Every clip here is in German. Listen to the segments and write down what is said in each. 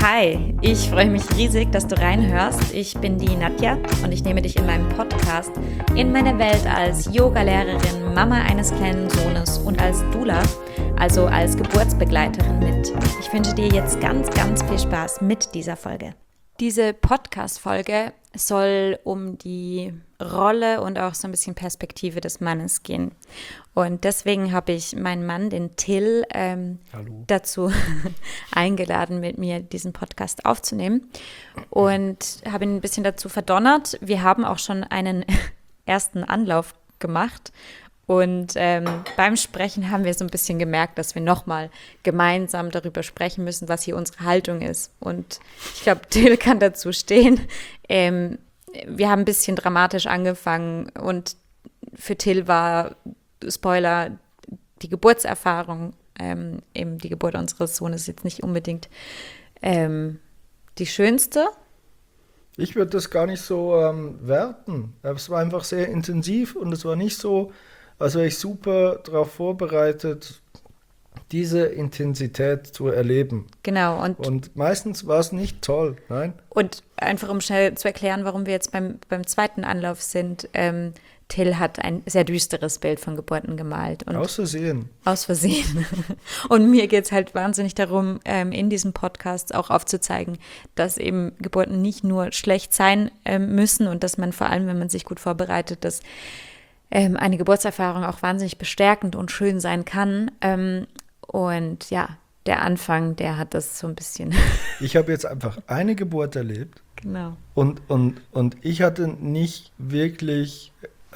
Hi, ich freue mich riesig, dass du reinhörst. Ich bin die Nadja und ich nehme dich in meinem Podcast in meine Welt als Yoga-Lehrerin, Mama eines kleinen Sohnes und als Doula, also als Geburtsbegleiterin mit. Ich wünsche dir jetzt ganz, ganz viel Spaß mit dieser Folge. Diese Podcast-Folge soll um die Rolle und auch so ein bisschen Perspektive des Mannes gehen. Und deswegen habe ich meinen Mann, den Till, dazu eingeladen, mit mir diesen Podcast aufzunehmen und habe ihn ein bisschen dazu verdonnert. Wir haben auch schon einen ersten Anlauf gemacht und beim Sprechen haben wir so ein bisschen gemerkt, dass wir nochmal gemeinsam darüber sprechen müssen, was hier unsere Haltung ist. Und ich glaube, Till kann dazu stehen. Wir haben ein bisschen dramatisch angefangen und für Till war, Spoiler, die Geburtserfahrung, eben die Geburt unseres Sohnes jetzt nicht unbedingt die schönste. Ich würde das gar nicht so werten. Es war einfach sehr intensiv und es war nicht so, als wäre ich super darauf vorbereitet, diese Intensität zu erleben. Genau. Und meistens war es nicht toll, nein. Und einfach um schnell zu erklären, warum wir jetzt beim zweiten Anlauf sind, Till hat ein sehr düsteres Bild von Geburten gemalt. Und aus Versehen. Aus Versehen. Und mir geht es halt wahnsinnig darum, in diesem Podcast auch aufzuzeigen, dass eben Geburten nicht nur schlecht sein müssen und dass man vor allem, wenn man sich gut vorbereitet, dass eine Geburtserfahrung auch wahnsinnig bestärkend und schön sein kann. Und ja, der Anfang, der hat das so ein bisschen. Ich habe jetzt einfach eine Geburt erlebt. Genau. Und ich hatte nicht wirklich,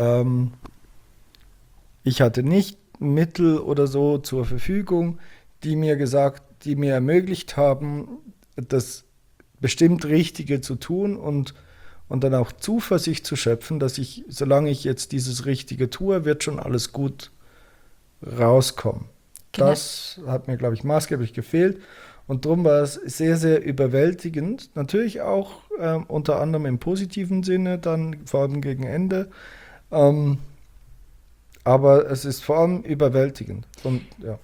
ich hatte nicht Mittel oder so zur Verfügung, die mir ermöglicht haben, das bestimmt Richtige zu tun und dann auch Zuversicht zu schöpfen, dass ich, solange ich jetzt dieses Richtige tue, wird schon alles gut rauskommen. Genau. Das hat mir, glaube ich, maßgeblich gefehlt. Und darum war es sehr, sehr überwältigend. Natürlich auch unter anderem im positiven Sinne, dann vor allem gegen Ende. Aber es ist vor allem überwältigend. Und, ja.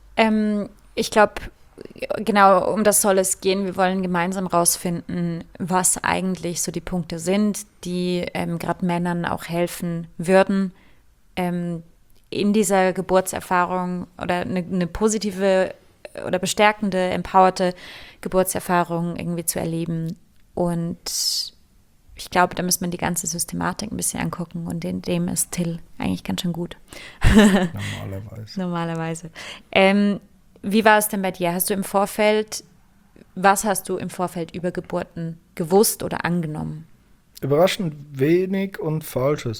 Ich glaube, genau um das soll es gehen. Wir wollen gemeinsam rausfinden, was eigentlich so die Punkte sind, die gerade Männern auch helfen würden, in dieser Geburtserfahrung oder eine positive oder bestärkende, empowerte Geburtserfahrung irgendwie zu erleben. Und ich glaube, da muss man die ganze Systematik ein bisschen angucken und in dem ist Till eigentlich ganz schön gut. Normalerweise. Wie war es denn bei dir? Was hast du im Vorfeld über Geburten gewusst oder angenommen? Überraschend wenig und Falsches.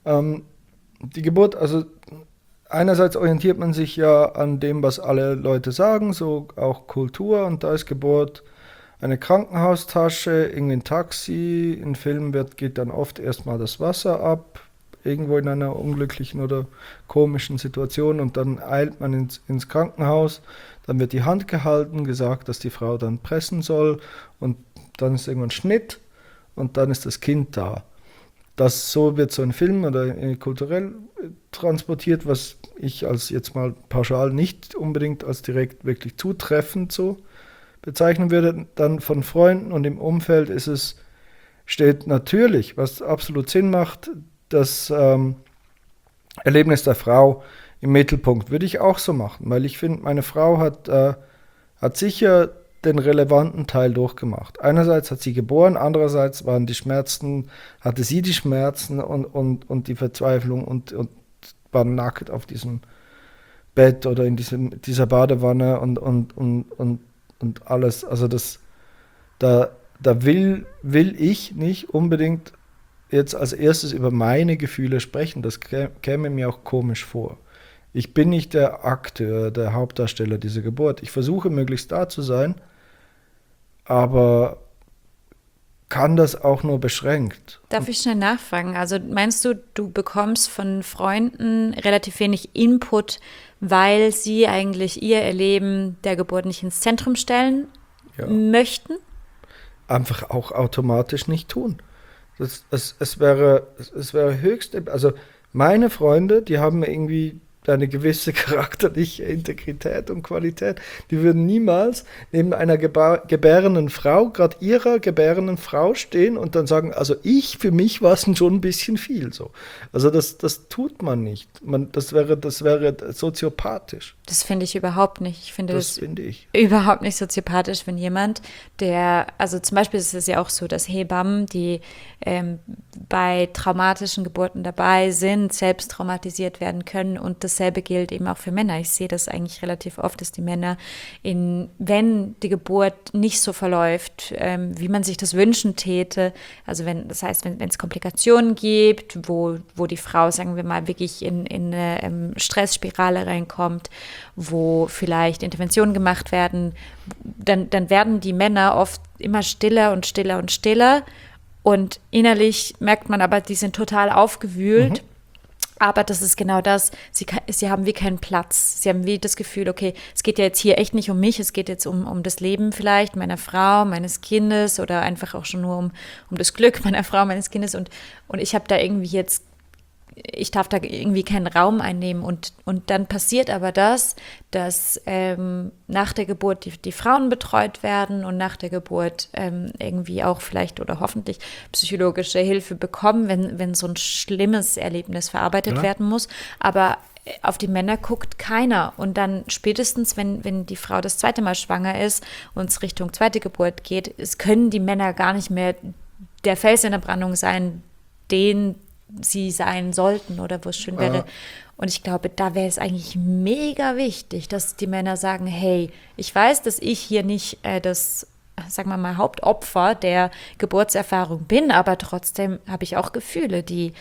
Die Geburt, also einerseits orientiert man sich ja an dem, was alle Leute sagen, so auch Kultur, und da ist Geburt eine Krankenhaustasche, irgendwie ein Taxi, in Filmen geht dann oft erstmal das Wasser ab, irgendwo in einer unglücklichen oder komischen Situation, und dann eilt man ins Krankenhaus, dann wird die Hand gehalten, gesagt, dass die Frau dann pressen soll, und dann ist irgendwann Schnitt und dann ist das Kind da. So wird so ein Film oder kulturell transportiert, was ich als jetzt mal pauschal nicht unbedingt als direkt wirklich zutreffend so bezeichnen würde. Dann von Freunden und im Umfeld steht natürlich, was absolut Sinn macht, das Erlebnis der Frau im Mittelpunkt. Würde ich auch so machen, weil ich finde, meine Frau hat sicher den relevanten Teil durchgemacht. Einerseits hat sie geboren, andererseits hatte sie die Schmerzen und die Verzweiflung und war nackt auf diesem Bett oder in dieser Badewanne und alles. Also da will ich nicht unbedingt jetzt als erstes über meine Gefühle sprechen. Das käme mir auch komisch vor. Ich bin nicht der Akteur, der Hauptdarsteller dieser Geburt. Ich versuche möglichst da zu sein, aber kann das auch nur beschränkt. Darf ich schnell nachfragen? Also meinst du, du bekommst von Freunden relativ wenig Input, weil sie eigentlich ihr Erleben der Geburt nicht ins Zentrum stellen möchten? Einfach auch automatisch nicht tun. Es wäre höchst, also meine Freunde, die haben mir irgendwie eine gewisse charakterliche Integrität und Qualität. Die würden niemals neben einer gebärenden Frau, gerade ihrer gebärenden Frau stehen und dann sagen, also für mich war es schon ein bisschen viel so. Also das tut man nicht. Das wäre soziopathisch. Das finde ich überhaupt nicht. Ich finde das finde ich überhaupt nicht soziopathisch, wenn jemand, also zum Beispiel ist es ja auch so, dass Hebammen, die bei traumatischen Geburten dabei sind, selbst traumatisiert werden können, und dasselbe gilt eben auch für Männer. Ich sehe das eigentlich relativ oft, dass die Männer, wenn die Geburt nicht so verläuft, wie man sich das wünschen täte, also wenn es Komplikationen gibt, wo die Frau, sagen wir mal, wirklich in eine Stressspirale reinkommt, wo vielleicht Interventionen gemacht werden, dann werden die Männer oft immer stiller und stiller und stiller. Und innerlich merkt man aber, die sind total aufgewühlt. Aber das ist genau das, sie haben wie keinen Platz. Sie haben wie das Gefühl, okay, es geht ja jetzt hier echt nicht um mich, es geht jetzt um das Leben vielleicht meiner Frau, meines Kindes oder einfach auch schon nur um das Glück meiner Frau, meines Kindes. Und ich habe da irgendwie jetzt, ich darf da irgendwie keinen Raum einnehmen. Und dann passiert aber das, dass nach der Geburt die Frauen betreut werden und nach der Geburt irgendwie auch vielleicht oder hoffentlich psychologische Hilfe bekommen, wenn so ein schlimmes Erlebnis verarbeitet werden muss. Aber auf die Männer guckt keiner. Und dann spätestens, wenn die Frau das zweite Mal schwanger ist und es Richtung zweite Geburt geht, können die Männer gar nicht mehr der Fels in der Brandung sein, den sie sein sollten oder wo es schön wäre. Und ich glaube, da wäre es eigentlich mega wichtig, dass die Männer sagen, hey, ich weiß, dass ich hier nicht das, sagen wir mal, Hauptopfer der Geburtserfahrung bin, aber trotzdem habe ich auch Gefühle, die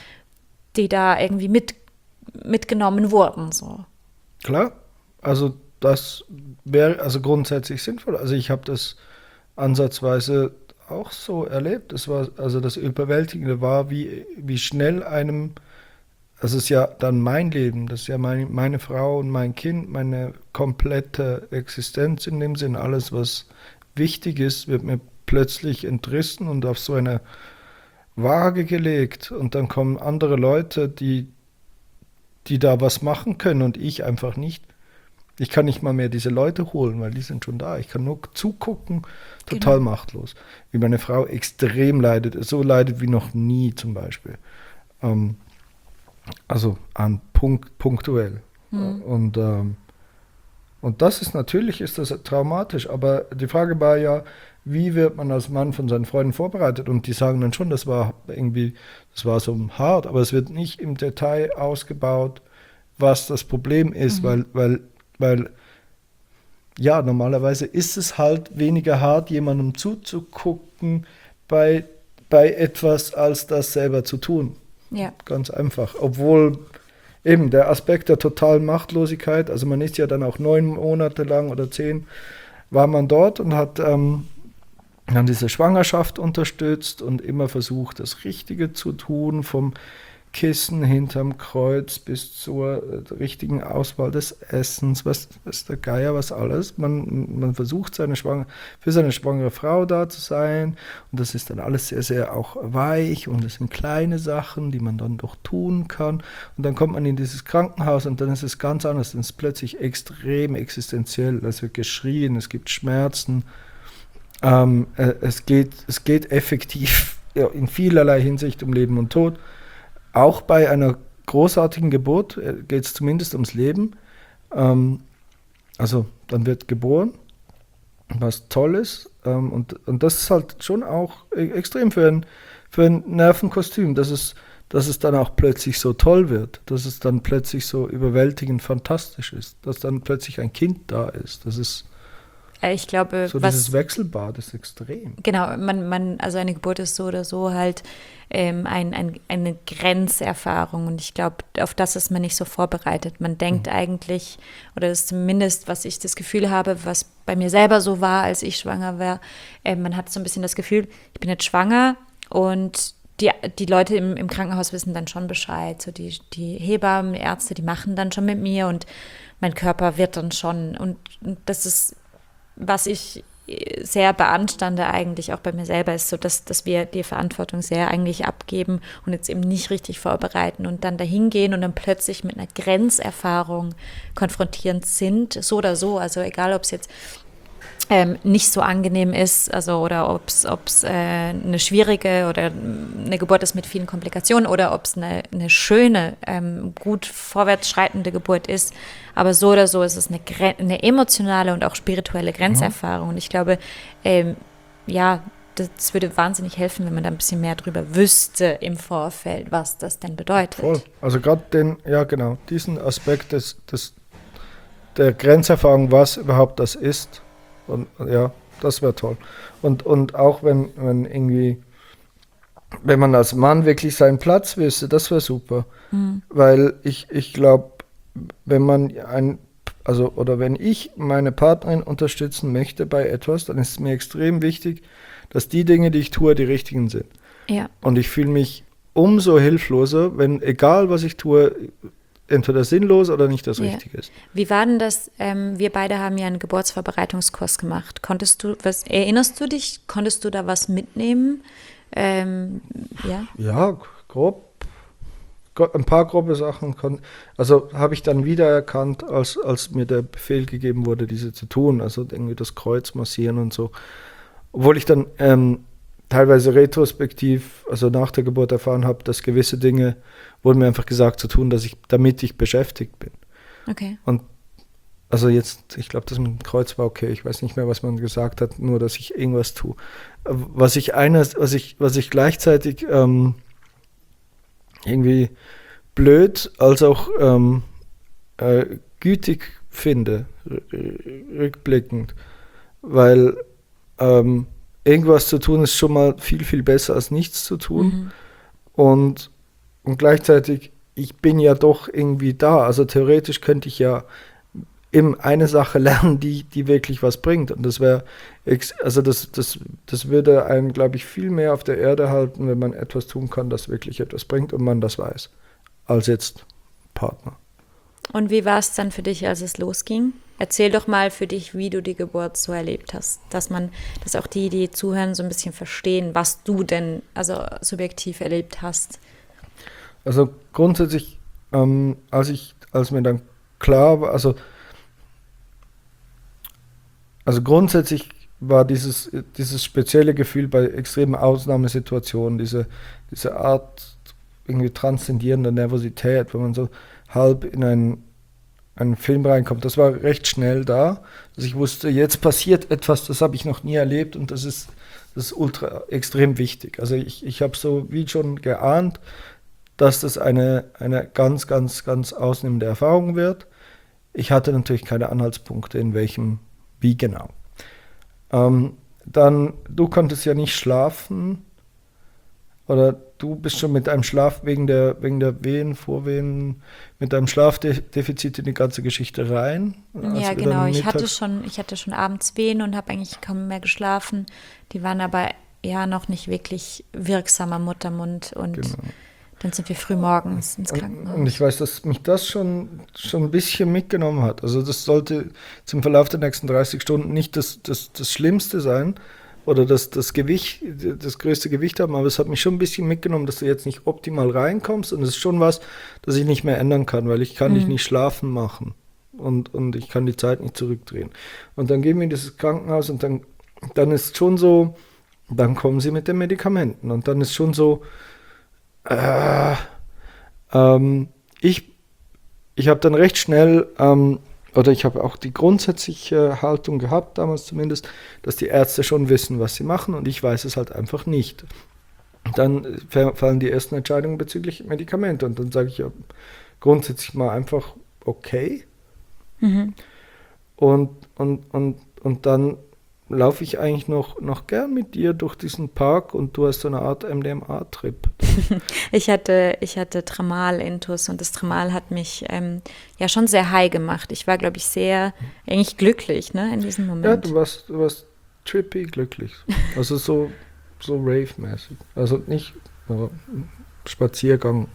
da irgendwie mitgenommen wurden. So. Klar, also das wäre also grundsätzlich sinnvoll. Also ich habe das ansatzweise auch so erlebt. Das Überwältigende war, wie schnell einem, das ist ja dann mein Leben, das ist ja meine Frau und mein Kind, meine komplette Existenz in dem Sinn, alles, was wichtig ist, wird mir plötzlich entrissen und auf so eine Waage gelegt, und dann kommen andere Leute, die da was machen können und ich einfach nicht. Ich kann nicht mal mehr diese Leute holen, weil die sind schon da. Ich kann nur zugucken, total machtlos. Wie meine Frau extrem leidet, so leidet wie noch nie zum Beispiel. Also punktuell. Und das ist natürlich traumatisch, aber die Frage war ja, wie wird man als Mann von seinen Freunden vorbereitet? Und die sagen dann schon, das war so hart, aber es wird nicht im Detail ausgebaut, was das Problem ist, weil ja, normalerweise ist es halt weniger hart, jemandem zuzugucken bei etwas, als das selber zu tun. Ja. Ganz einfach. Obwohl eben der Aspekt der totalen Machtlosigkeit, also man ist ja dann auch 9 Monate lang oder 10, war man dort und hat dann diese Schwangerschaft unterstützt und immer versucht, das Richtige zu tun, vom Kissen hinterm Kreuz bis zur richtigen Auswahl des Essens, was der Geier, was alles. Man versucht, für seine schwangere Frau da zu sein, und das ist dann alles sehr, sehr auch weich, und es sind kleine Sachen, die man dann doch tun kann, und dann kommt man in dieses Krankenhaus und dann ist es ganz anders, dann ist es plötzlich extrem existenziell, es wird geschrien, es gibt Schmerzen, es geht effektiv in vielerlei Hinsicht um Leben und Tod. Auch bei einer großartigen Geburt geht es zumindest ums Leben. Also dann wird geboren, was Tolles. Und das ist halt schon auch extrem für ein Nervenkostüm, dass es dann auch plötzlich so toll wird, dass es dann plötzlich so überwältigend fantastisch ist, dass dann plötzlich ein Kind da ist. Das ist Ich glaube, so dieses Wechselbad ist extrem. Genau, also eine Geburt ist so oder so halt eine Grenzerfahrung, und ich glaube, auf das ist man nicht so vorbereitet. Man denkt eigentlich, oder das ist zumindest, was ich das Gefühl habe, was bei mir selber so war, als ich schwanger war, man hat so ein bisschen das Gefühl, ich bin jetzt schwanger, und die Leute im Krankenhaus wissen dann schon Bescheid, so die Hebammen, Ärzte, die machen dann schon mit mir, und mein Körper wird dann schon, und das ist, was ich sehr beanstande eigentlich auch bei mir selber ist, so dass wir die Verantwortung sehr eigentlich abgeben und jetzt eben nicht richtig vorbereiten und dann dahin gehen und dann plötzlich mit einer Grenzerfahrung konfrontierend sind, so oder so, also egal, ob es jetzt nicht so angenehm ist, also oder ob es eine schwierige oder eine Geburt ist mit vielen Komplikationen oder ob es eine schöne, gut vorwärts schreitende Geburt ist. Aber so oder so ist es eine emotionale und auch spirituelle Grenzerfahrung. Und ich glaube, das würde wahnsinnig helfen, wenn man da ein bisschen mehr drüber wüsste im Vorfeld, was das denn bedeutet. Voll. Also gerade diesen Aspekt der Grenzerfahrung, was überhaupt das ist. Und ja, das wäre toll. Und auch wenn man als Mann wirklich seinen Platz wüsste, das wäre super. Weil ich glaube, wenn ich meine Partnerin unterstützen möchte bei etwas, dann ist es mir extrem wichtig, dass die Dinge, die ich tue, die richtigen sind. Ja. Und ich fühle mich umso hilfloser, wenn, egal was ich tue, entweder sinnlos oder nicht das Richtige ist. Wie war denn das? Wir beide haben ja einen Geburtsvorbereitungskurs gemacht. Erinnerst du dich, konntest du da was mitnehmen? Ja, grob. Ein paar grobe Sachen habe ich dann wiedererkannt, als mir der Befehl gegeben wurde, diese zu tun. Also irgendwie das Kreuz massieren und so. Obwohl ich dann teilweise retrospektiv, also nach der Geburt erfahren habe, dass gewisse Dinge wurden mir einfach gesagt zu tun, damit ich beschäftigt bin. Okay. Und also jetzt, ich glaube, das mit dem Kreuz war okay. Ich weiß nicht mehr, was man gesagt hat, nur dass ich irgendwas tue. Was ich gleichzeitig irgendwie blöd als auch gütig finde, rückblickend, weil irgendwas zu tun ist schon mal viel, viel besser als nichts zu tun. Und gleichzeitig, ich bin ja doch irgendwie da. Also theoretisch könnte ich ja eine Sache lernen, die wirklich was bringt. Und das wäre, also das würde einen, glaube ich, viel mehr auf der Erde halten, wenn man etwas tun kann, das wirklich etwas bringt und man das weiß, als jetzt Partner. Und wie war es dann für dich, als es losging? Erzähl doch mal für dich, wie du die Geburt so erlebt hast, dass auch die zuhören, so ein bisschen verstehen, was du denn also subjektiv erlebt hast. Also grundsätzlich, als mir dann klar war, also grundsätzlich war dieses spezielle Gefühl bei extremen Ausnahmesituationen, diese Art irgendwie transzendierender Nervosität, wenn man so halb in einen Film reinkommt, das war recht schnell da. Also ich wusste, jetzt passiert etwas, das habe ich noch nie erlebt und das ist ultra extrem wichtig. Also ich habe so wie schon geahnt, dass das eine ganz, ganz, ganz ausnehmende Erfahrung wird. Ich hatte natürlich keine Anhaltspunkte, wie genau. Dann, du konntest ja nicht schlafen, oder du bist schon mit einem Schlaf wegen der Wehen, Vorwehen, mit einem Schlafdefizit in die ganze Geschichte rein. Ja, genau. Ich hatte schon abends Wehen und habe eigentlich kaum mehr geschlafen. Die waren aber ja noch nicht wirklich wirksamer Muttermund und genau. Dann sind wir früh morgens ins Krankenhaus. Und ich weiß, dass mich das schon ein bisschen mitgenommen hat. Also das sollte zum Verlauf der nächsten 30 Stunden nicht das Schlimmste sein oder das größte Gewicht haben, aber es hat mich schon ein bisschen mitgenommen, dass du jetzt nicht optimal reinkommst und es ist schon was, das ich nicht mehr ändern kann, weil ich kann dich nicht schlafen machen und ich kann die Zeit nicht zurückdrehen. Und dann gehen wir in dieses Krankenhaus und dann ist schon so, dann kommen sie mit den Medikamenten und dann ist schon so, ich habe dann recht schnell, oder ich habe auch die grundsätzliche Haltung gehabt, damals zumindest, dass die Ärzte schon wissen, was sie machen und ich weiß es halt einfach nicht. Dann fallen die ersten Entscheidungen bezüglich Medikamente und dann sage ich ja grundsätzlich mal einfach okay. Und dann laufe ich eigentlich noch gern mit dir durch diesen Park und du hast so eine Art MDMA-Trip. Ich hatte Tramal-Intus und das Tramal hat mich ja schon sehr high gemacht. Ich war, glaube ich, sehr eigentlich glücklich, ne, in diesem Moment. Ja, du warst trippy glücklich. Also so rave-mäßig. Also nicht Spaziergang-mäßig.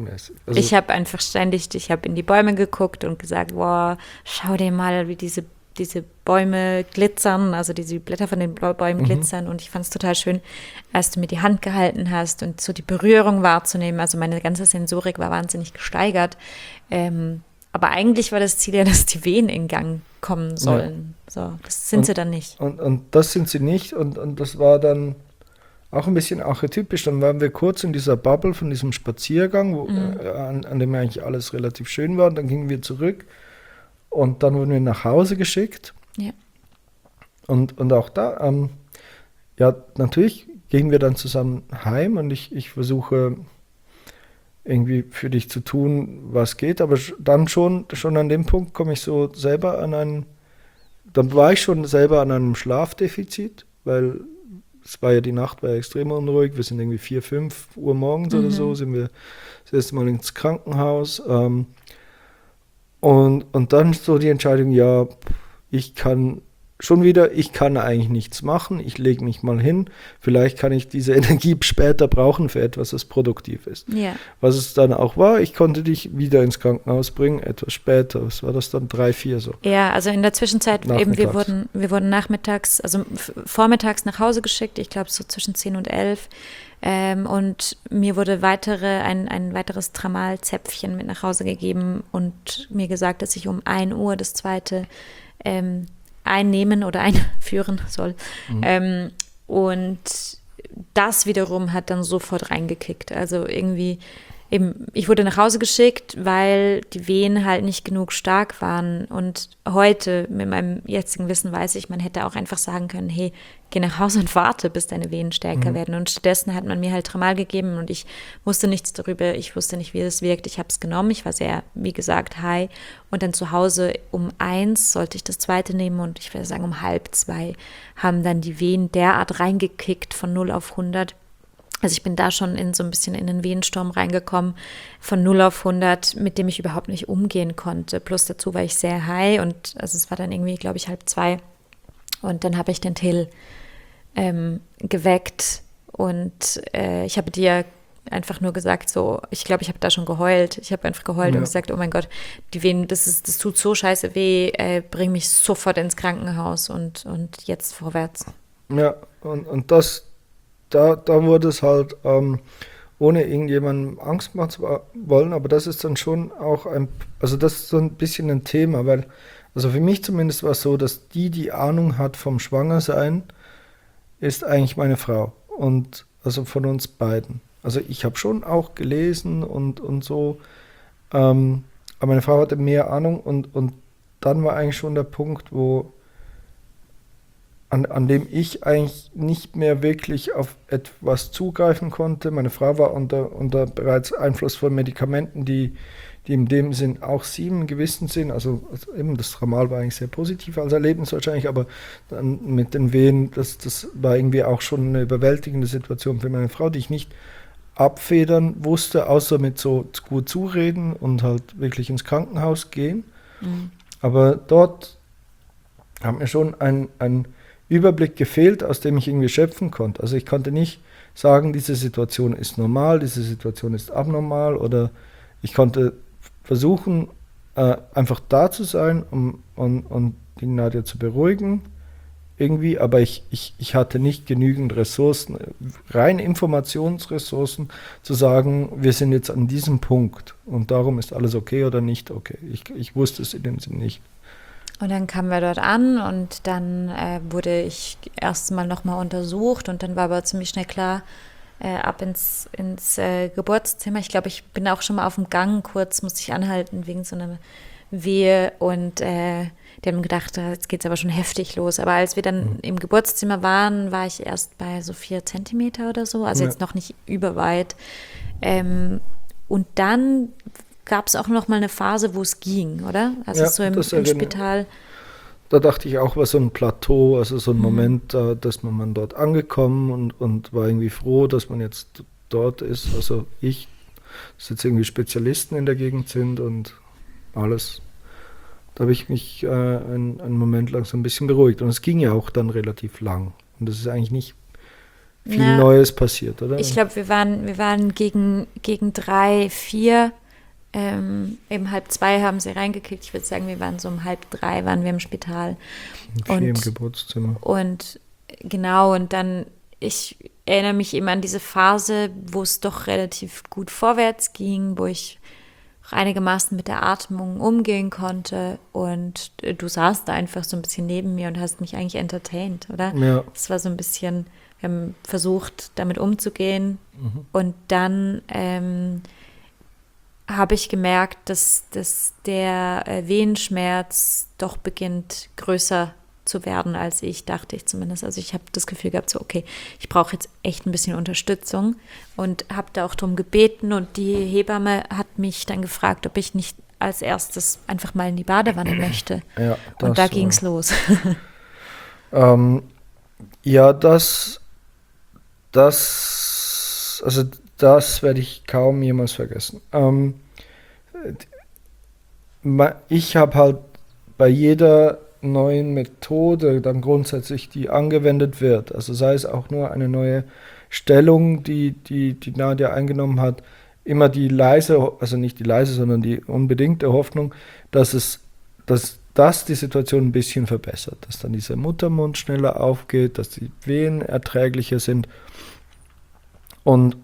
Also ich habe einfach ich habe in die Bäume geguckt und gesagt, wow, schau dir mal, wie diese diese Bäume glitzern, also die Blätter von den Bäumen glitzern und ich fand es total schön, als du mir die Hand gehalten hast und so die Berührung wahrzunehmen. Also meine ganze Sensorik war wahnsinnig gesteigert. Aber eigentlich war das Ziel ja, dass die Wehen in Gang kommen sollen. Ja. So, das sind sie dann nicht. Und das sind sie nicht und das war dann auch ein bisschen archetypisch. Dann waren wir kurz in dieser Bubble von diesem Spaziergang, an dem eigentlich alles relativ schön war. Und dann gingen wir zurück und dann wurden wir nach Hause geschickt. Ja. Und auch da, ja, natürlich gehen wir dann zusammen heim und ich versuche irgendwie für dich zu tun, was geht, aber dann schon an dem Punkt komme ich so selber dann war ich schon selber an einem Schlafdefizit, weil die Nacht war ja extrem unruhig, wir sind irgendwie 4, 5 Uhr morgens oder so, sind wir das erste Mal ins Krankenhaus und dann so die Entscheidung, ja, ich kann eigentlich nichts machen, ich lege mich mal hin, vielleicht kann ich diese Energie später brauchen für etwas, das produktiv ist. Ja. Was es dann auch war, ich konnte dich wieder ins Krankenhaus bringen, etwas später, was war das dann, 3, 4 so? Ja, also in der Zwischenzeit eben, wir wurden nachmittags, also vormittags nach Hause geschickt, ich glaube so zwischen 10 und 11 und mir wurde ein weiteres Tramal-Zäpfchen mit nach Hause gegeben und mir gesagt, dass ich um 1 Uhr das zweite einnehmen oder einführen soll. Und das wiederum hat dann sofort reingekickt. Also irgendwie, eben, ich wurde nach Hause geschickt, weil die Wehen halt nicht genug stark waren. Und heute, mit meinem jetzigen Wissen, weiß ich, man hätte auch einfach sagen können, hey, geh nach Hause und warte, bis deine Wehen stärker werden. Und stattdessen hat man mir halt Tramal gegeben und ich wusste nichts darüber. Ich wusste nicht, wie das wirkt. Ich habe es genommen. Ich war sehr, wie gesagt, high. Und dann zu Hause um 1 sollte ich das zweite nehmen und ich würde sagen um 1:30 haben dann die Wehen derart reingekickt von 0 auf 100. Also ich bin da schon so ein bisschen in den Wehensturm reingekommen, von 0 auf 100, mit dem ich überhaupt nicht umgehen konnte. Plus dazu war ich sehr high und also es war dann irgendwie, glaube ich, 1:30. Und dann habe ich den Till geweckt und ich habe dir einfach nur gesagt, so, ich glaube, ich habe da schon geheult. Ich habe einfach geheult und gesagt, oh mein Gott, die Wehen, das tut so scheiße weh, bring mich sofort ins Krankenhaus und jetzt vorwärts. Ja, und da wurde es halt, ohne irgendjemandem Angst machen zu wollen, aber das ist dann schon auch also das ist so ein bisschen ein Thema, weil, also für mich zumindest war es so, dass die Ahnung hat vom Schwangersein, ist eigentlich meine Frau und also von uns beiden. Also ich habe schon auch gelesen und so, aber meine Frau hatte mehr Ahnung und dann war eigentlich schon der Punkt, an dem ich eigentlich nicht mehr wirklich auf etwas zugreifen konnte. Meine Frau war unter bereits Einfluss von Medikamenten, die in dem Sinn auch sie im gewissen Sinn, also eben das Tramal war eigentlich sehr positiv als Erlebnis wahrscheinlich, aber dann mit den Wehen, das war irgendwie auch schon eine überwältigende Situation für meine Frau, die ich nicht abfedern wusste, außer mit so gut zureden und halt wirklich ins Krankenhaus gehen. Aber dort hat mir schon ein Überblick gefehlt, aus dem ich irgendwie schöpfen konnte. Also ich konnte nicht sagen, diese Situation ist normal, diese Situation ist abnormal, oder ich konnte versuchen, einfach da zu sein und die Nadja zu beruhigen irgendwie, aber ich hatte nicht genügend Ressourcen, rein Informationsressourcen, zu sagen, wir sind jetzt an diesem Punkt und darum ist alles okay oder nicht okay. Ich wusste es in dem Sinne nicht. Und dann kamen wir dort an und dann wurde ich erstmal nochmal untersucht und dann war aber ziemlich schnell klar, ab ins Geburtszimmer. Ich glaube, ich bin auch schon mal auf dem Gang, kurz musste ich anhalten wegen so einer Wehe und die haben gedacht, jetzt geht es aber schon heftig los. Aber als wir dann im Geburtszimmer waren, war ich erst bei so 4 Zentimeter oder so, also jetzt noch nicht überweit. Und dann gab es auch noch mal eine Phase, wo es ging, oder? Also so im Spital. Da dachte ich auch, war so ein Plateau, also so ein Moment, dass man dort angekommen und war irgendwie froh, dass man jetzt dort ist. Also dass jetzt irgendwie Spezialisten in der Gegend sind und alles. Da habe ich mich einen Moment lang so ein bisschen beruhigt. Und es ging ja auch dann relativ lang. Und es ist eigentlich nicht viel Neues passiert, oder? Ich glaube, wir waren gegen 3, 4 eben 1:30 haben sie reingekickt. Ich würde sagen, wir waren so um 2:30 waren wir im Spital. Und 4 im Geburtszimmer. Und genau, und dann, ich erinnere mich eben an diese Phase, wo es doch relativ gut vorwärts ging, wo ich auch einigermaßen mit der Atmung umgehen konnte. Und du saßt da einfach so ein bisschen neben mir und hast mich eigentlich entertained, oder? Ja. Es war so ein bisschen, wir haben versucht, damit umzugehen. Und dann habe ich gemerkt, dass der Wehenschmerz doch beginnt größer zu werden, als ich dachte, ich zumindest. Also ich habe das Gefühl gehabt, so okay, ich brauche jetzt echt ein bisschen Unterstützung und habe da auch drum gebeten und die Hebamme hat mich dann gefragt, ob ich nicht als erstes einfach mal in die Badewanne möchte. Ja, und da ging es los. Ja, das werde ich kaum jemals vergessen. Ich habe halt bei jeder neuen Methode dann grundsätzlich, die angewendet wird, also sei es auch nur eine neue Stellung, die Nadja eingenommen hat, immer die leise, also nicht die leise, sondern die unbedingte Hoffnung, dass das die Situation ein bisschen verbessert, dass dann dieser Muttermund schneller aufgeht, dass die Wehen erträglicher sind und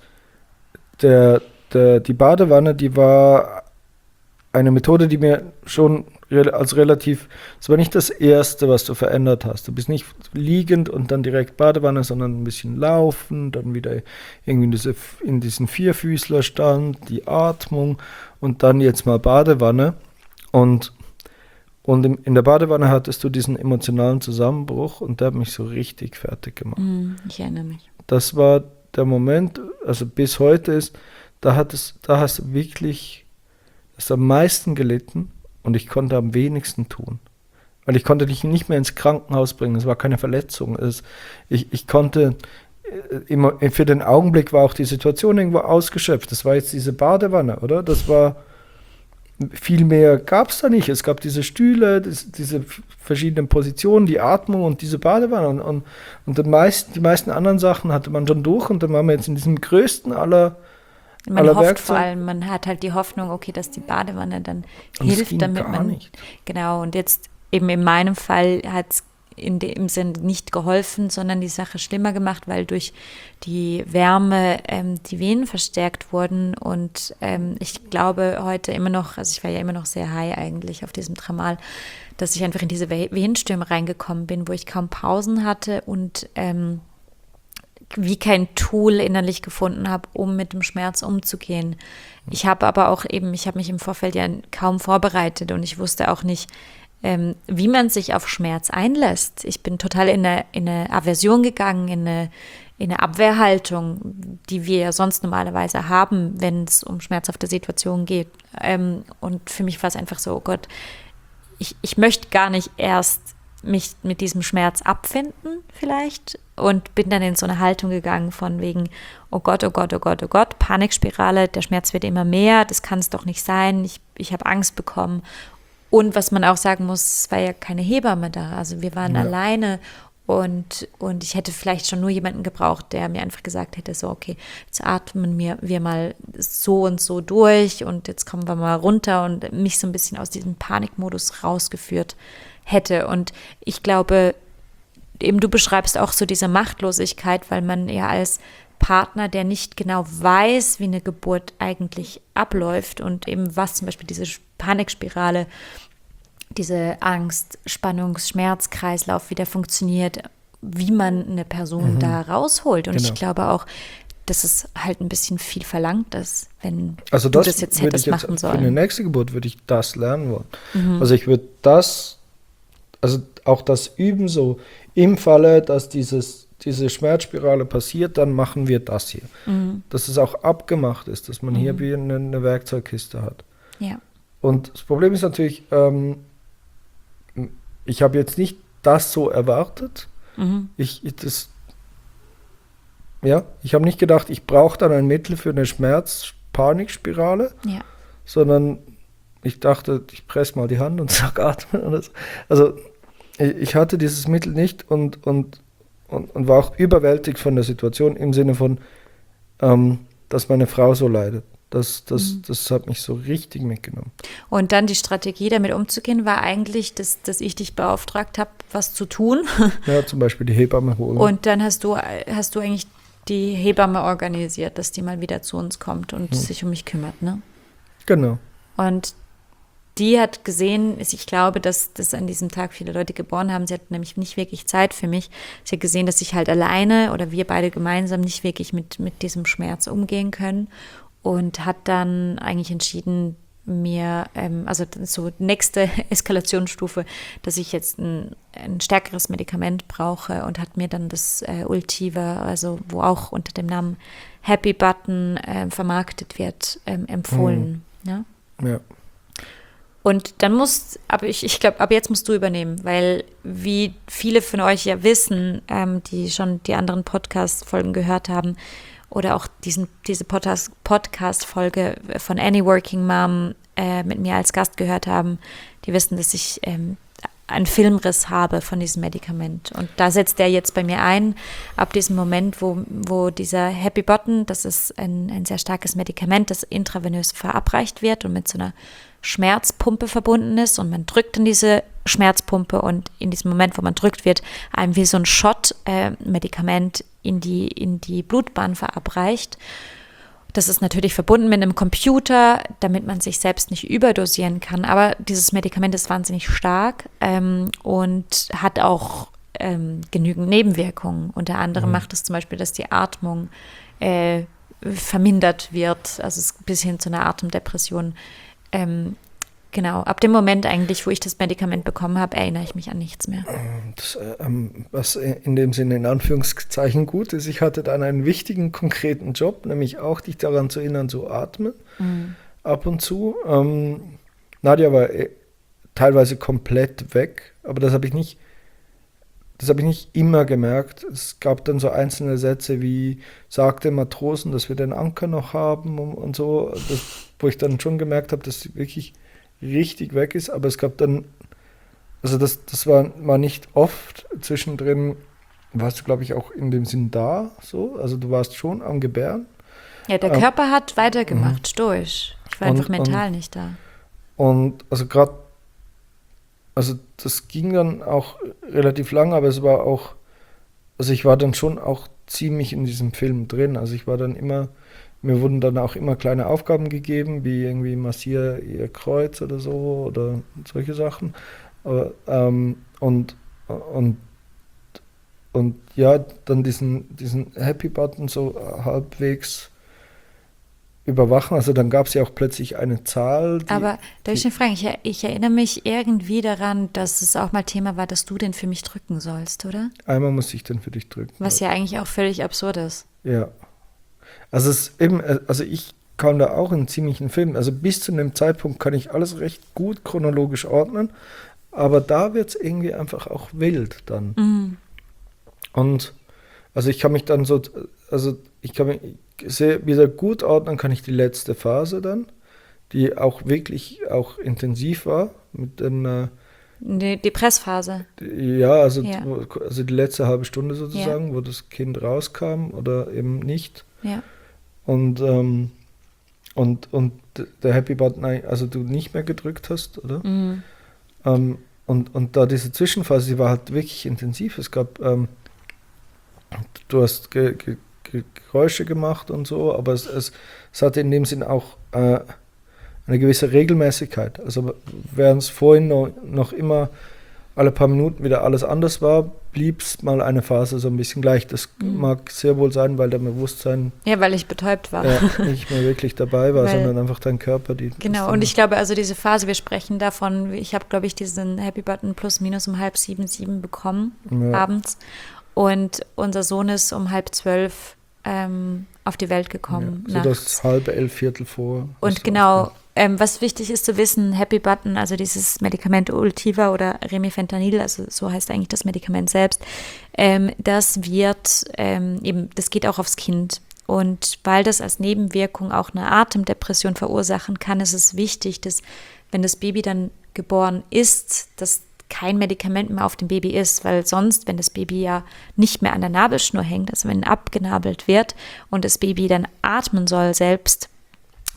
die Badewanne, die war eine Methode, die mir schon als relativ, es war nicht das Erste, was du verändert hast. Du bist nicht liegend und dann direkt Badewanne, sondern ein bisschen laufen, dann wieder irgendwie in diesen Vierfüßlerstand, die Atmung und dann jetzt mal Badewanne. Und in der Badewanne hattest du diesen emotionalen Zusammenbruch und der hat mich so richtig fertig gemacht. Ich erinnere mich. Das war der Moment, also bis heute da hast du wirklich am meisten gelitten und ich konnte am wenigsten tun. Weil ich konnte dich nicht mehr ins Krankenhaus bringen, es war keine Verletzung. Ich konnte, immer, für den Augenblick war auch die Situation irgendwo ausgeschöpft. Das war jetzt diese Badewanne, oder? Das war, viel mehr gab es da nicht. Es gab diese Stühle, diese verschiedenen Positionen, die Atmung und diese Badewanne. Und die meisten anderen Sachen hatte man schon durch und dann waren wir jetzt in diesem größten aller Man hofft Werkzeug. vor allem, man hat halt die Hoffnung, okay, dass die Badewanne dann Und das hilft, ging damit gar man. nicht. Genau, und jetzt eben in meinem Fall hat es in dem Sinn nicht geholfen, sondern die Sache schlimmer gemacht, weil durch die Wärme die Venen verstärkt wurden und ich glaube heute immer noch, also ich war ja immer noch sehr high eigentlich auf diesem Tramal, dass ich einfach in diese Wehenstürme reingekommen bin, wo ich kaum Pausen hatte und wie kein Tool innerlich gefunden habe, um mit dem Schmerz umzugehen. Ich habe aber auch eben, ich habe mich im Vorfeld ja kaum vorbereitet und ich wusste auch nicht, wie man sich auf Schmerz einlässt. Ich bin total in eine Aversion gegangen, in eine Abwehrhaltung, die wir ja sonst normalerweise haben, wenn es um schmerzhafte Situationen geht. Und für mich war es einfach so, oh Gott, ich möchte gar nicht erst mich mit diesem Schmerz abfinden vielleicht und bin dann in so eine Haltung gegangen von wegen, oh Gott, oh Gott, oh Gott, oh Gott, Panikspirale, der Schmerz wird immer mehr, das kann es doch nicht sein, ich habe Angst bekommen. Und was man auch sagen muss, es war ja keine Hebamme da, also wir waren alleine und ich hätte vielleicht schon nur jemanden gebraucht, der mir einfach gesagt hätte, so okay, jetzt atmen wir mal so und so durch und jetzt kommen wir mal runter und mich so ein bisschen aus diesem Panikmodus rausgeführt hätte. Und ich glaube, eben du beschreibst auch so diese Machtlosigkeit, weil man ja als Partner, der nicht genau weiß, wie eine Geburt eigentlich abläuft und eben was zum Beispiel diese Panikspirale, diese Angst, Spannungs-, Schmerzkreislauf, wie der funktioniert, wie man eine Person da rausholt. Und ich glaube auch, dass es halt ein bisschen viel verlangt ist, wenn du das jetzt hättest machen sollen. Für die nächste Geburt würde ich das lernen wollen. Also ich würde auch das üben, so im Falle, dass diese Schmerzspirale passiert, dann machen wir das hier. Dass es auch abgemacht ist, dass man hier wie eine Werkzeugkiste hat. Ja. Und das Problem ist natürlich, ich habe jetzt nicht das so erwartet. Ich habe nicht gedacht, ich brauche dann ein Mittel für eine Schmerz-Panikspirale, sondern ich dachte, ich presse mal die Hand und sage atmen. Oder so. Also ich hatte dieses Mittel nicht und war auch überwältigt von der Situation im Sinne von, dass meine Frau so leidet. Das hat mich so richtig mitgenommen. Und dann die Strategie, damit umzugehen, war eigentlich, dass ich dich beauftragt habe, was zu tun. Ja, zum Beispiel die Hebamme holen. Und dann hast du eigentlich die Hebamme organisiert, dass die mal wieder zu uns kommt und sich um mich kümmert, ne? Genau. Und die hat gesehen, ich glaube, dass an diesem Tag viele Leute geboren haben. Sie hat nämlich nicht wirklich Zeit für mich. Sie hat gesehen, dass ich halt alleine oder wir beide gemeinsam nicht wirklich mit diesem Schmerz umgehen können. Und hat dann eigentlich entschieden, mir, also so nächste Eskalationsstufe, dass ich jetzt ein stärkeres Medikament brauche und hat mir dann das Ultiva, also wo auch unter dem Namen Happy Button vermarktet wird, empfohlen. Ja. Und dann ich glaube, ab jetzt musst du übernehmen, weil wie viele von euch ja wissen, die schon die anderen Podcast-Folgen gehört haben, oder auch diese Podcast-Folge von Any Working Mom mit mir als Gast gehört haben, die wissen, dass ich einen Filmriss habe von diesem Medikament. Und da setzt der jetzt bei mir ein, ab diesem Moment, wo dieser Happy Button, das ist ein sehr starkes Medikament, das intravenös verabreicht wird und mit so einer Schmerzpumpe verbunden ist und man drückt in diese Schmerzpumpe und in diesem Moment, wo man drückt, wird einem wie so ein Shot Medikament in die Blutbahn verabreicht. Das ist natürlich verbunden mit einem Computer, damit man sich selbst nicht überdosieren kann, aber dieses Medikament ist wahnsinnig stark und hat auch genügend Nebenwirkungen. Unter anderem macht es zum Beispiel, dass die Atmung vermindert wird, also bis hin zu einer Atemdepression. Genau, ab dem Moment eigentlich, wo ich das Medikament bekommen habe, erinnere ich mich an nichts mehr. Das, was in dem Sinne in Anführungszeichen gut ist, ich hatte dann einen wichtigen, konkreten Job, nämlich auch dich daran zu erinnern, zu atmen, ab und zu. Nadja war teilweise komplett weg, aber das habe ich nicht immer gemerkt. Es gab dann so einzelne Sätze wie, sag den Matrosen, dass wir den Anker noch haben und so, wo ich dann schon gemerkt habe, dass sie wirklich richtig weg ist, aber es gab dann, also das war nicht oft, zwischendrin warst du, glaube ich, auch in dem Sinn da, so, also du warst schon am Gebären. Ja, der Körper hat weitergemacht, durch. Ich war einfach mental nicht da. Und also gerade, also das ging dann auch relativ lang, aber es war auch, also ich war dann schon auch ziemlich in diesem Film drin, also ich war dann immer, mir wurden dann auch immer kleine Aufgaben gegeben, wie irgendwie massiere ihr Kreuz oder so oder solche Sachen. Aber, und ja, dann diesen Happy Button so halbwegs überwachen. Also dann gab es ja auch plötzlich eine Zahl. Aber darf ich schon fragen, ich erinnere mich irgendwie daran, dass es auch mal Thema war, dass du den für mich drücken sollst, oder? Einmal musste ich den für dich drücken. Was ja eigentlich auch völlig absurd ist. Ja. Also ich kam da auch in einen ziemlichen Film. Also bis zu dem Zeitpunkt kann ich alles recht gut chronologisch ordnen, aber da wird es irgendwie einfach auch wild dann. Und also ich kann mich dann so, also ich kann mich sehr wieder gut ordnen, kann ich die letzte Phase dann, die auch wirklich auch intensiv war mit den die Pressphase. Ja, also die letzte halbe Stunde sozusagen, wo das Kind rauskam oder eben nicht. Ja. Und der Happy Button, also du nicht mehr gedrückt hast, oder? Und da diese Zwischenphase, die war halt wirklich intensiv. Es gab, du hast Geräusche gemacht und so, aber es hatte in dem Sinn auch eine gewisse Regelmäßigkeit. Also während es vorhin noch immer alle paar Minuten wieder alles anders war, blieb es mal eine Phase so ein bisschen gleich. Das mag sehr wohl sein, weil dein Bewusstsein weil ich betäubt war. Nicht mehr wirklich dabei war, sondern einfach dein Körper. Genau, und ich glaube, also diese Phase, wir sprechen davon, ich habe, glaube ich, diesen Happy Button plus minus um 6:30, 7 bekommen, abends. Und unser Sohn ist um 11:30 auf die Welt gekommen. Ja, so das 10:30, Viertel vor. Und genau, was wichtig ist zu wissen, Happy Button, also dieses Medikament Ultiva oder Remifentanil, also so heißt eigentlich das Medikament selbst, das wird eben, das geht auch aufs Kind. Und weil das als Nebenwirkung auch eine Atemdepression verursachen kann, ist es wichtig, dass, wenn das Baby dann geboren ist, dass kein Medikament mehr auf dem Baby ist, weil sonst, wenn das Baby ja nicht mehr an der Nabelschnur hängt, also wenn abgenabelt wird und das Baby dann atmen soll selbst,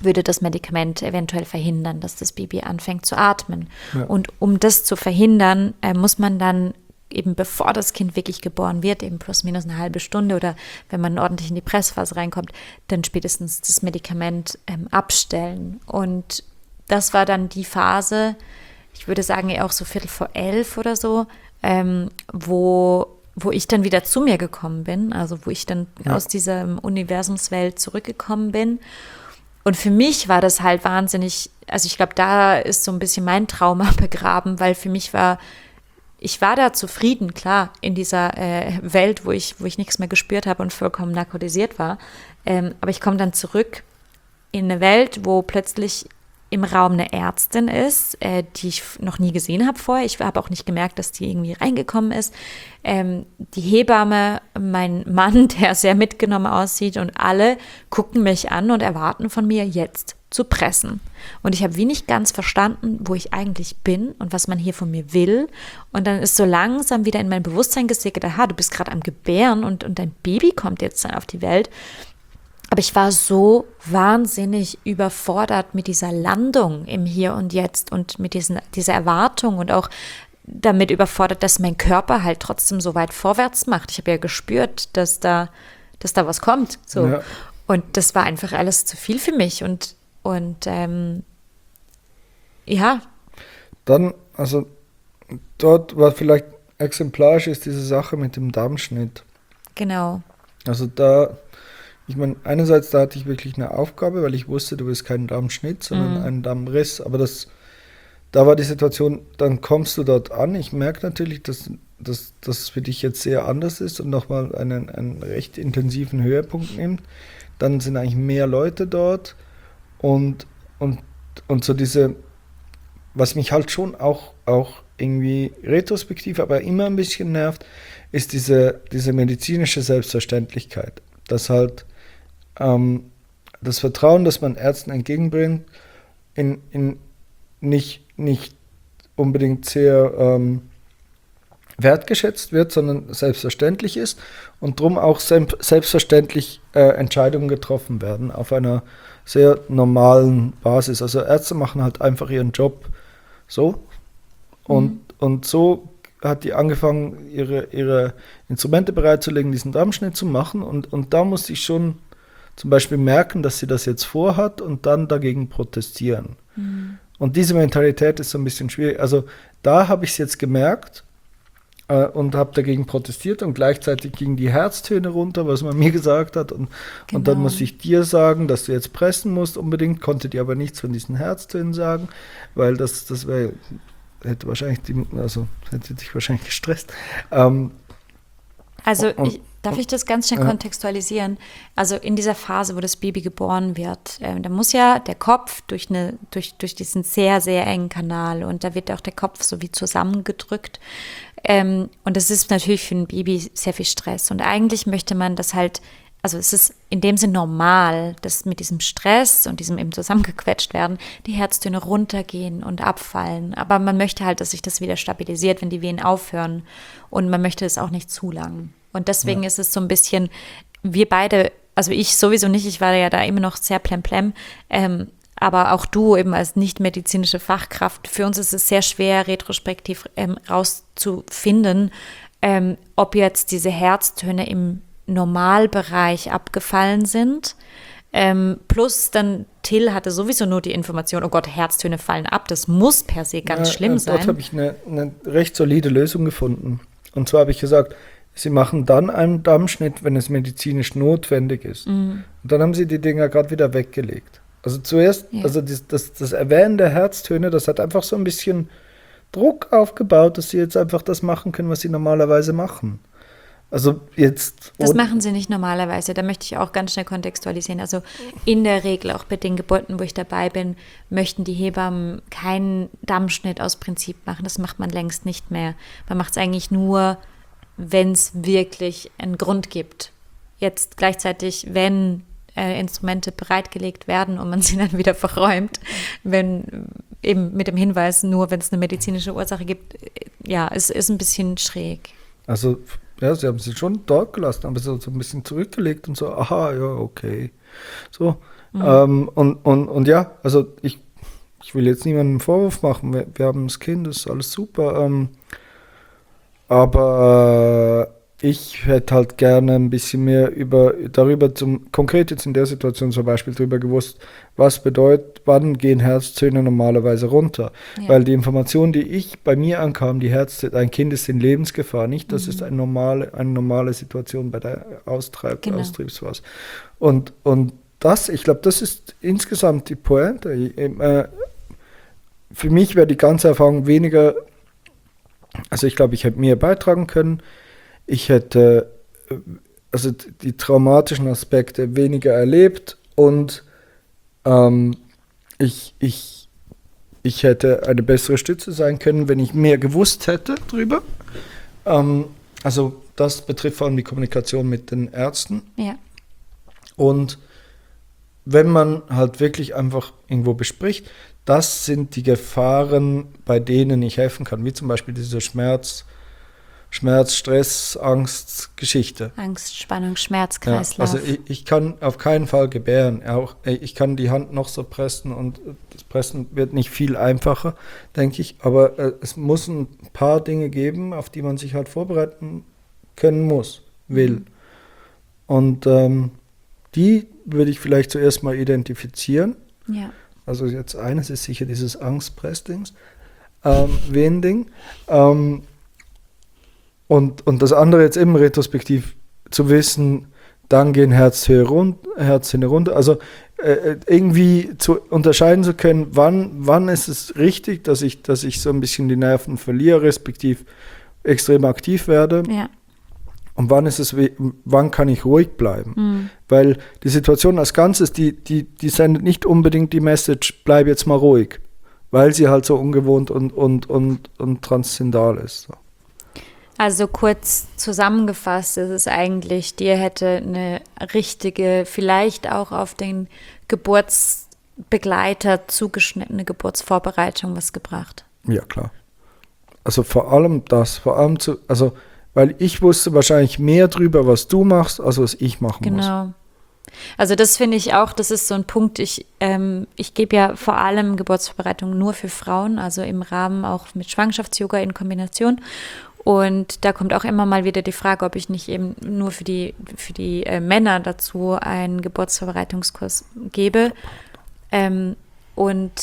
würde das Medikament eventuell verhindern, dass das Baby anfängt zu atmen. Ja. Und um das zu verhindern, muss man dann eben bevor das Kind wirklich geboren wird, eben plus minus eine halbe Stunde oder wenn man ordentlich in die Pressphase reinkommt, dann spätestens das Medikament abstellen. Und das war dann die Phase, ich würde sagen eher auch so 10:45 oder so, wo ich dann wieder zu mir gekommen bin, also wo ich dann aus dieser Universumswelt zurückgekommen bin. Und für mich war das halt wahnsinnig, also ich glaube, da ist so ein bisschen mein Trauma begraben, weil für mich ich war da zufrieden, klar, in dieser Welt, wo ich nichts mehr gespürt habe und vollkommen narkotisiert war. Aber ich komme dann zurück in eine Welt, wo plötzlich im Raum eine Ärztin ist, die ich noch nie gesehen habe vorher. Ich habe auch nicht gemerkt, dass die irgendwie reingekommen ist. Die Hebamme, mein Mann, der sehr mitgenommen aussieht und alle gucken mich an und erwarten von mir, jetzt zu pressen. Und ich habe wenig ganz verstanden, wo ich eigentlich bin und was man hier von mir will. Und dann ist so langsam wieder in mein Bewusstsein gesickert, aha, du bist gerade am Gebären und dein Baby kommt jetzt auf die Welt. Aber ich war so wahnsinnig überfordert mit dieser Landung im Hier und Jetzt und mit dieser Erwartung und auch damit überfordert, dass mein Körper halt trotzdem so weit vorwärts macht. Ich habe ja gespürt, dass da was kommt. So. Ja. Und das war einfach alles zu viel für mich. Und ja. Dann, also dort war vielleicht exemplarisch ist diese Sache mit dem Dammschnitt. Genau. Also ich meine, einerseits da hatte ich wirklich eine Aufgabe, weil ich wusste, du willst keinen Dammschnitt, sondern einen Dammriss. Aber da war die Situation, dann kommst du dort an. Ich merke natürlich, dass das für dich jetzt sehr anders ist und nochmal einen recht intensiven Höhepunkt nimmt. Dann sind eigentlich mehr Leute dort und so diese, was mich halt schon auch irgendwie retrospektiv, aber immer ein bisschen nervt, ist diese medizinische Selbstverständlichkeit. Dass halt das Vertrauen, das man Ärzten entgegenbringt, in nicht unbedingt sehr wertgeschätzt wird, sondern selbstverständlich ist und drum auch selbstverständlich Entscheidungen getroffen werden auf einer sehr normalen Basis. Also Ärzte machen halt einfach ihren Job so und so hat die angefangen, ihre Instrumente bereitzulegen, diesen Dammschnitt zu machen und da musste ich schon zum Beispiel merken, dass sie das jetzt vorhat und dann dagegen protestieren. Und diese Mentalität ist so ein bisschen schwierig. Also da habe ich es jetzt gemerkt und habe dagegen protestiert und gleichzeitig gingen die Herztöne runter, was man mir gesagt hat. Und dann muss ich dir sagen, dass du jetzt pressen musst unbedingt, konnte dir aber nichts von diesen Herztönen sagen, weil das hätte dich wahrscheinlich gestresst. Darf ich das ganz schnell kontextualisieren? Also in dieser Phase, wo das Baby geboren wird, da muss ja der Kopf durch diesen sehr, sehr engen Kanal und da wird auch der Kopf so wie zusammengedrückt. Und das ist natürlich für ein Baby sehr viel Stress. Und eigentlich möchte man das halt, also es ist in dem Sinn normal, dass mit diesem Stress und diesem eben zusammengequetscht werden, die Herztöne runtergehen und abfallen. Aber man möchte halt, dass sich das wieder stabilisiert, wenn die Wehen aufhören. Und man möchte es auch nicht zu lang. Und deswegen ist es so ein bisschen, wir beide, also ich sowieso nicht, ich war ja da immer noch sehr plemplem, aber auch du eben als nicht-medizinische Fachkraft, für uns ist es sehr schwer, retrospektiv rauszufinden, ob jetzt diese Herztöne im Normalbereich abgefallen sind. Plus dann Till hatte sowieso nur die Information, oh Gott, Herztöne fallen ab, das muss per se ganz schlimm sein. Dort habe ich eine recht solide Lösung gefunden. Und zwar habe ich gesagt, sie machen dann einen Dammschnitt, wenn es medizinisch notwendig ist. Und dann haben sie die Dinger gerade wieder weggelegt. Also zuerst, also das Erwähnen der Herztöne, das hat einfach so ein bisschen Druck aufgebaut, dass sie jetzt einfach das machen können, was sie normalerweise machen. Also jetzt. Das machen sie nicht normalerweise, da möchte ich auch ganz schnell kontextualisieren. Also in der Regel, auch bei den Geburten, wo ich dabei bin, möchten die Hebammen keinen Dammschnitt aus Prinzip machen. Das macht man längst nicht mehr. Man macht es eigentlich nur, wenn es wirklich einen Grund gibt. Jetzt gleichzeitig, wenn Instrumente bereitgelegt werden und man sie dann wieder verräumt, wenn eben mit dem Hinweis, nur wenn es eine medizinische Ursache gibt, ja, es ist ein bisschen schräg. Also Ja, sie haben sie schon dort gelassen, aber so ein bisschen zurückgelegt und so, aha, ja, okay. So. Und ja, also ich will jetzt niemandem einen Vorwurf machen, wir haben das Kind, das ist alles super. Aber ich hätte halt gerne ein bisschen mehr darüber, konkret jetzt in der Situation zum Beispiel, darüber gewusst, was bedeutet, wann gehen Herztöne normalerweise runter. Ja. Weil die Information, die bei mir ankam, ein Kind ist in Lebensgefahr, nicht, das ist eine normale Situation bei der Austriebsphase. Und ich glaube, das ist insgesamt die Pointe. Für mich wäre die ganze Erfahrung weniger, also ich glaube, ich hätte mehr beitragen können. Ich hätte also die traumatischen Aspekte weniger erlebt und ich hätte eine bessere Stütze sein können, wenn ich mehr gewusst hätte drüber. Also das betrifft vor allem die Kommunikation mit den Ärzten. Ja. Und wenn man halt wirklich einfach irgendwo bespricht, das sind die Gefahren, bei denen ich helfen kann, wie zum Beispiel diese Schmerz, Stress, Angst, Geschichte. Angst, Spannung, Schmerzkreislauf. Ja, also ich kann auf keinen Fall gebären. Ich kann die Hand noch so pressen und das Pressen wird nicht viel einfacher, denke ich. Aber es muss ein paar Dinge geben, auf die man sich halt vorbereiten können will. Und die würde ich vielleicht zuerst mal identifizieren. Ja. Also jetzt eines ist sicher dieses Angstpressdings, Wehen-Ding. Und das andere jetzt eben retrospektiv zu wissen, dann gehen Herztöne runter. Also irgendwie zu unterscheiden zu können, wann ist es richtig, dass ich so ein bisschen die Nerven verliere, respektiv extrem aktiv werde. Ja. Und wann kann ich ruhig bleiben? Weil die Situation als Ganzes, die sendet nicht unbedingt die Message, bleib jetzt mal ruhig, weil sie halt so ungewohnt und transzendal ist. So. Also kurz zusammengefasst ist es eigentlich, dir hätte eine richtige, vielleicht auch auf den Geburtsbegleiter zugeschnittene Geburtsvorbereitung was gebracht. Ja, klar. Also vor allem weil ich wusste wahrscheinlich mehr drüber, was du machst, als was ich machen muss. Genau. Also das finde ich auch, das ist so ein Punkt, ich gebe ja vor allem Geburtsvorbereitung nur für Frauen, also im Rahmen auch mit Schwangerschafts-Yoga in Kombination. Und da kommt auch immer mal wieder die Frage, ob ich nicht eben nur für die Männer dazu einen Geburtsvorbereitungskurs gebe. Und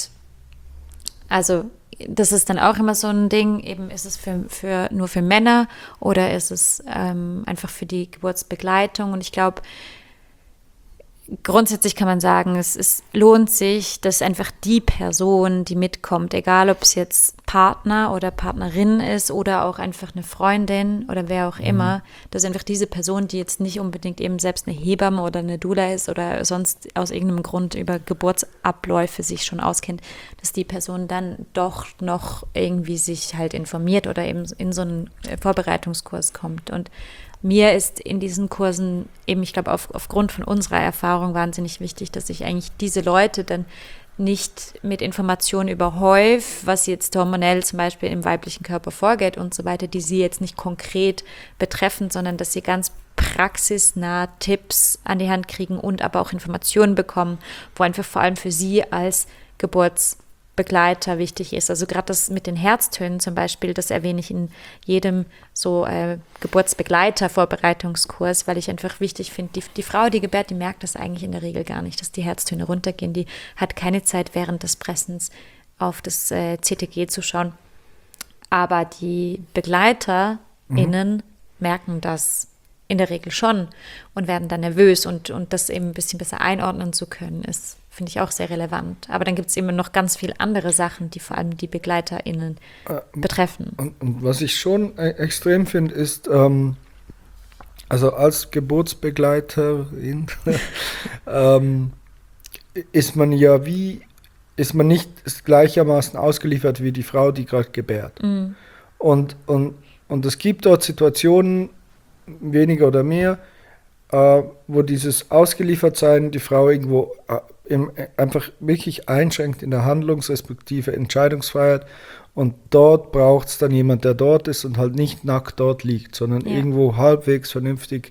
also das ist dann auch immer so ein Ding, eben ist es nur für Männer oder ist es einfach für die Geburtsbegleitung. Und ich glaube, grundsätzlich kann man sagen, es lohnt sich, dass einfach die Person, die mitkommt, egal ob es jetzt Partner oder Partnerin ist oder auch einfach eine Freundin oder wer auch immer, dass einfach diese Person, die jetzt nicht unbedingt eben selbst eine Hebamme oder eine Doula ist oder sonst aus irgendeinem Grund über Geburtsabläufe sich schon auskennt, dass die Person dann doch noch irgendwie sich halt informiert oder eben in so einen Vorbereitungskurs kommt. Und mir ist in diesen Kursen eben, ich glaube, aufgrund von unserer Erfahrung wahnsinnig wichtig, dass ich eigentlich diese Leute dann nicht mit Informationen überhäufe, was jetzt hormonell zum Beispiel im weiblichen Körper vorgeht und so weiter, die sie jetzt nicht konkret betreffen, sondern dass sie ganz praxisnah Tipps an die Hand kriegen und aber auch Informationen bekommen, wo einfach vor allem für sie als Geburtsbegleiter wichtig ist. Also gerade das mit den Herztönen zum Beispiel, das erwähne ich in jedem so Geburtsbegleiter-Vorbereitungskurs, weil ich einfach wichtig finde, die Frau, die gebärt, die merkt das eigentlich in der Regel gar nicht, dass die Herztöne runtergehen. Die hat keine Zeit während des Pressens auf das CTG zu schauen. Aber die BegleiterInnen merken das in der Regel schon und werden dann nervös und das eben ein bisschen besser einordnen zu können, ist, finde ich, auch sehr relevant. Aber dann gibt es eben noch ganz viele andere Sachen, die vor allem die BegleiterInnen betreffen. Und was ich schon extrem finde, ist, also als Geburtsbegleiterin ist man nicht gleichermaßen ausgeliefert wie die Frau, die gerade gebärt. Und es gibt dort Situationen, weniger oder mehr, wo dieses Ausgeliefertsein die Frau irgendwo einfach wirklich einschränkt in der Handlungs- respektive Entscheidungsfreiheit Und dort braucht es dann jemand, der dort ist und halt nicht nackt dort liegt, sondern irgendwo halbwegs vernünftig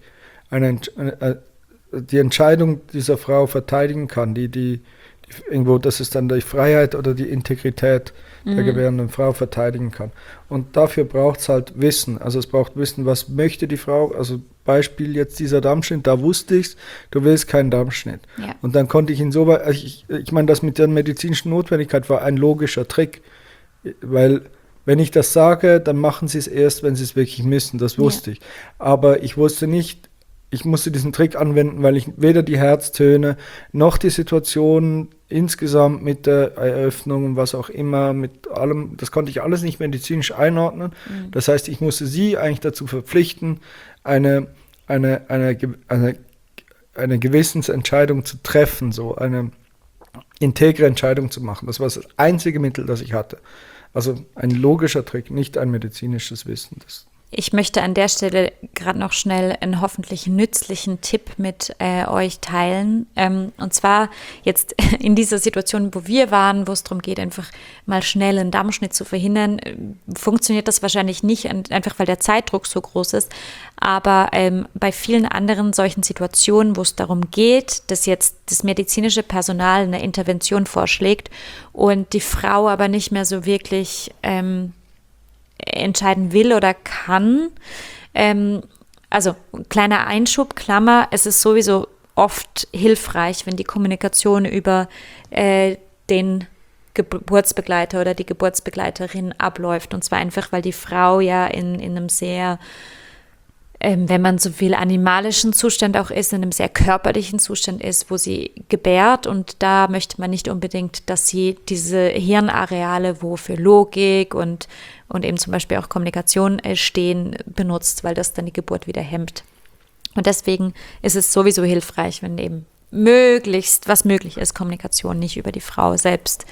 die Entscheidung dieser Frau verteidigen kann, die irgendwo, das ist dann die Freiheit oder die Integrität der gebärenden Frau verteidigen kann. Und dafür braucht es halt Wissen. Also es braucht Wissen, was möchte die Frau, also Beispiel jetzt dieser Dammschnitt, da wusste ich es, du willst keinen Dammschnitt. Ja. Und dann konnte ich insoweit, ich meine, das mit der medizinischen Notwendigkeit war ein logischer Trick, weil wenn ich das sage, dann machen sie es erst, wenn sie es wirklich müssen, das wusste ich. Aber ich wusste nicht, ich musste diesen Trick anwenden, weil ich weder die Herztöne noch die Situation insgesamt mit der Eröffnung und was auch immer, mit allem, das konnte ich alles nicht medizinisch einordnen. Das heißt, ich musste sie eigentlich dazu verpflichten, eine Gewissensentscheidung zu treffen, so eine integre Entscheidung zu machen. Das war das einzige Mittel, das ich hatte. Also ein logischer Trick, nicht ein medizinisches Wissen. Ich möchte an der Stelle gerade noch schnell einen hoffentlich nützlichen Tipp mit euch teilen. Und zwar jetzt in dieser Situation, wo wir waren, wo es darum geht, einfach mal schnell einen Dammschnitt zu verhindern, funktioniert das wahrscheinlich nicht, einfach weil der Zeitdruck so groß ist. Aber bei vielen anderen solchen Situationen, wo es darum geht, dass jetzt das medizinische Personal eine Intervention vorschlägt und die Frau aber nicht mehr so wirklich entscheiden will oder kann. Also kleiner Einschub, Klammer, es ist sowieso oft hilfreich, wenn die Kommunikation über den Geburtsbegleiter oder die Geburtsbegleiterin abläuft. Und zwar einfach, weil die Frau ja in einem sehr, wenn man so will, animalischen Zustand auch ist, in einem sehr körperlichen Zustand ist, wo sie gebärt. Und da möchte man nicht unbedingt, dass sie diese Hirnareale, wo für Logik und eben zum Beispiel auch Kommunikation stehen, benutzt, weil das dann die Geburt wieder hemmt. Und deswegen ist es sowieso hilfreich, wenn eben möglichst, was möglich ist, Kommunikation nicht über die Frau selbst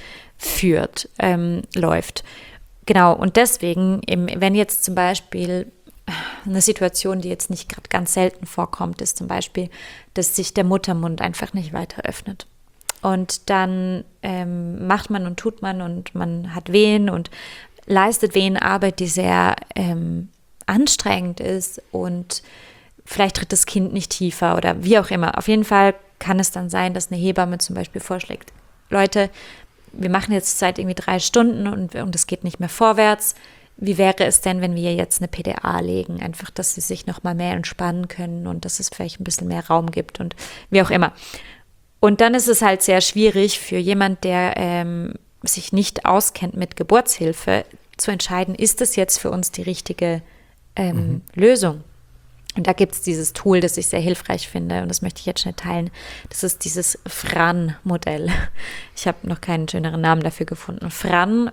läuft. Genau, und deswegen, wenn jetzt zum Beispiel eine Situation, die jetzt nicht gerade ganz selten vorkommt, ist zum Beispiel, dass sich der Muttermund einfach nicht weiter öffnet. Und dann macht man und tut man und man hat Wehen und leistet Wehenarbeit, die sehr anstrengend ist und vielleicht tritt das Kind nicht tiefer oder wie auch immer. Auf jeden Fall kann es dann sein, dass eine Hebamme zum Beispiel vorschlägt, Leute, wir machen jetzt seit irgendwie 3 Stunden und es geht nicht mehr vorwärts. Wie wäre es denn, wenn wir jetzt eine PDA legen? Einfach, dass sie sich nochmal mehr entspannen können und dass es vielleicht ein bisschen mehr Raum gibt und wie auch immer. Und dann ist es halt sehr schwierig für jemand, der sich nicht auskennt mit Geburtshilfe, zu entscheiden, ist das jetzt für uns die richtige Lösung? Und da gibt es dieses Tool, das ich sehr hilfreich finde und das möchte ich jetzt schnell teilen. Das ist dieses FRAN-Modell. Ich habe noch keinen schöneren Namen dafür gefunden. FRAN,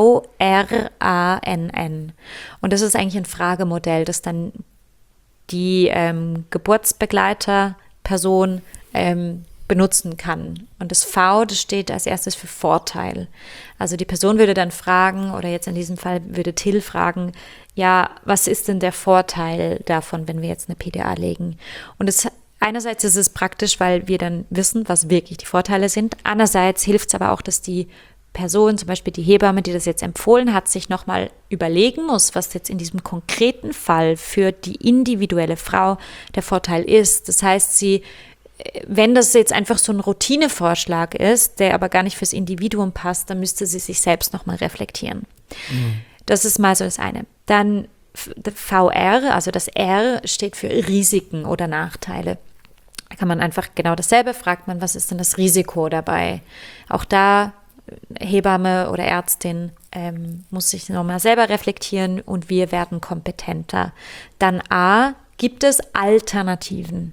V-R-A-N-N. Und das ist eigentlich ein Fragemodell, das dann die Geburtsbegleiterperson benutzen kann. Und das V, das steht als erstes für Vorteil. Also die Person würde dann fragen, oder jetzt in diesem Fall würde Till fragen, ja, was ist denn der Vorteil davon, wenn wir jetzt eine PDA legen? Und einerseits ist es praktisch, weil wir dann wissen, was wirklich die Vorteile sind. Andererseits hilft es aber auch, dass die Person, zum Beispiel die Hebamme, die das jetzt empfohlen hat, sich nochmal überlegen muss, was jetzt in diesem konkreten Fall für die individuelle Frau der Vorteil ist. Das heißt, wenn das jetzt einfach so ein Routinevorschlag ist, der aber gar nicht fürs Individuum passt, dann müsste sie sich selbst nochmal reflektieren. Das ist mal so das eine. Dann VR, also das R steht für Risiken oder Nachteile. Da kann man einfach genau dasselbe, fragt man, was ist denn das Risiko dabei? Auch da, Hebamme oder Ärztin muss sich nochmal selber reflektieren und wir werden kompetenter. Dann A, gibt es Alternativen?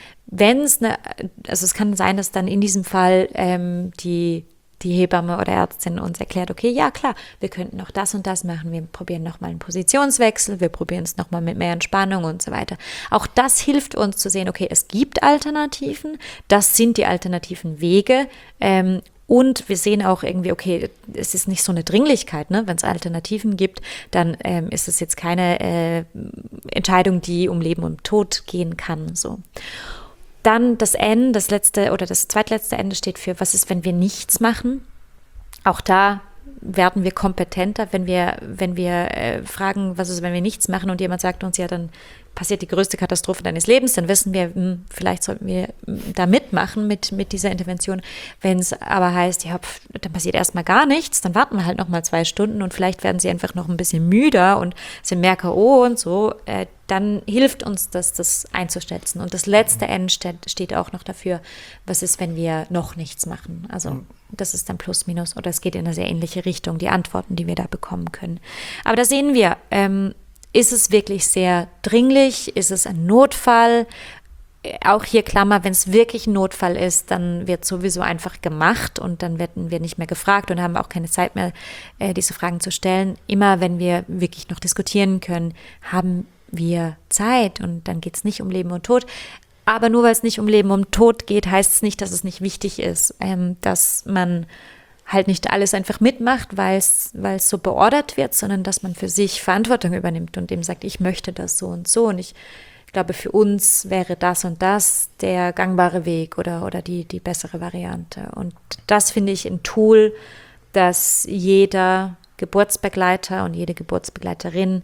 Es kann sein, dass dann in diesem Fall die Hebamme oder Ärztin uns erklärt, okay, ja klar, wir könnten noch das und das machen, wir probieren nochmal einen Positionswechsel, wir probieren es nochmal mit mehr Entspannung und so weiter. Auch das hilft uns zu sehen, okay, es gibt Alternativen, das sind die alternativen Wege und wir sehen auch irgendwie, okay, es ist nicht so eine Dringlichkeit, ne? Wenn es Alternativen gibt, dann ist es jetzt keine Entscheidung, die um Leben und Tod gehen kann, so. Dann das N, das letzte oder das zweitletzte Ende steht für, was ist, wenn wir nichts machen? Auch da werden wir kompetenter, wenn wir fragen, was ist, wenn wir nichts machen und jemand sagt uns, ja, dann passiert die größte Katastrophe deines Lebens, dann wissen wir, vielleicht sollten wir da mitmachen mit dieser Intervention. Wenn es aber heißt, ja, dann passiert erstmal gar nichts, dann warten wir halt nochmal 2 Stunden und vielleicht werden sie einfach noch ein bisschen müder und sind mehr K.O. und so, dann hilft uns das einzuschätzen. Und das letzte N steht auch noch dafür, was ist, wenn wir noch nichts machen. Also das ist dann plus, minus oder es geht in eine sehr ähnliche Richtung, die Antworten, die wir da bekommen können. Aber da sehen wir, ist es wirklich sehr dringlich? Ist es ein Notfall? Auch hier Klammer, wenn es wirklich ein Notfall ist, dann wird sowieso einfach gemacht und dann werden wir nicht mehr gefragt und haben auch keine Zeit mehr, diese Fragen zu stellen. Immer wenn wir wirklich noch diskutieren können, haben wir Zeit und dann geht es nicht um Leben und Tod. Aber nur weil es nicht um Leben und Tod geht, heißt es nicht, dass es nicht wichtig ist, dass man halt nicht alles einfach mitmacht, weil es so beordert wird, sondern dass man für sich Verantwortung übernimmt und eben sagt, ich möchte das so und so und ich glaube, für uns wäre das und das der gangbare Weg oder die bessere Variante. Und das finde ich ein Tool, das jeder Geburtsbegleiter und jede Geburtsbegleiterin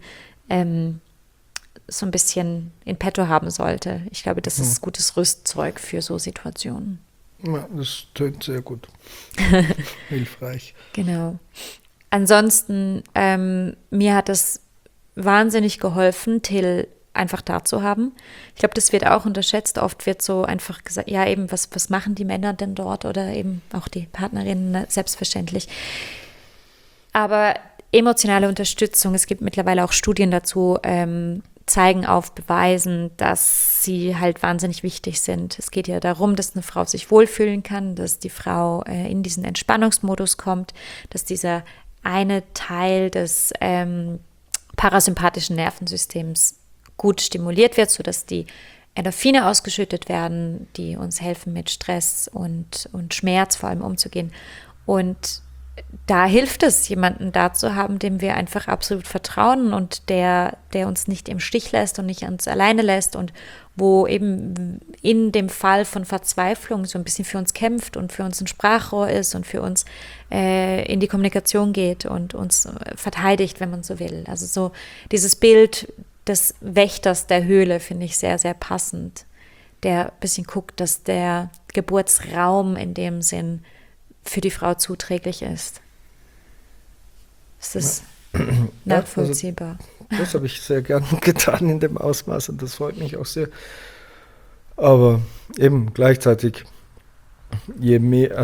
so ein bisschen in petto haben sollte. Ich glaube, das ist gutes Rüstzeug für so Situationen. Ja, das tönt sehr gut. Hilfreich. Genau. Ansonsten, mir hat es wahnsinnig geholfen, Till einfach da zu haben. Ich glaube, das wird auch unterschätzt. Oft wird so einfach gesagt, ja eben, was machen die Männer denn dort oder eben auch die Partnerinnen, selbstverständlich. Aber emotionale Unterstützung, es gibt mittlerweile auch Studien dazu, zeigen auf, beweisen, dass sie halt wahnsinnig wichtig sind. Es geht ja darum, dass eine Frau sich wohlfühlen kann, dass die Frau in diesen Entspannungsmodus kommt, dass dieser eine Teil des parasympathischen Nervensystems gut stimuliert wird, sodass die Endorphine ausgeschüttet werden, die uns helfen, mit Stress und Schmerz vor allem umzugehen. Und da hilft es, jemanden da zu haben, dem wir einfach absolut vertrauen und der uns nicht im Stich lässt und nicht uns alleine lässt und wo eben in dem Fall von Verzweiflung so ein bisschen für uns kämpft und für uns ein Sprachrohr ist und für uns in die Kommunikation geht und uns verteidigt, wenn man so will. Also so dieses Bild des Wächters der Höhle finde ich sehr, sehr passend, der ein bisschen guckt, dass der Geburtsraum in dem Sinn für die Frau zuträglich ist. Ist das nachvollziehbar? Also, das habe ich sehr gern getan in dem Ausmaß und das freut mich auch sehr. Aber eben gleichzeitig, je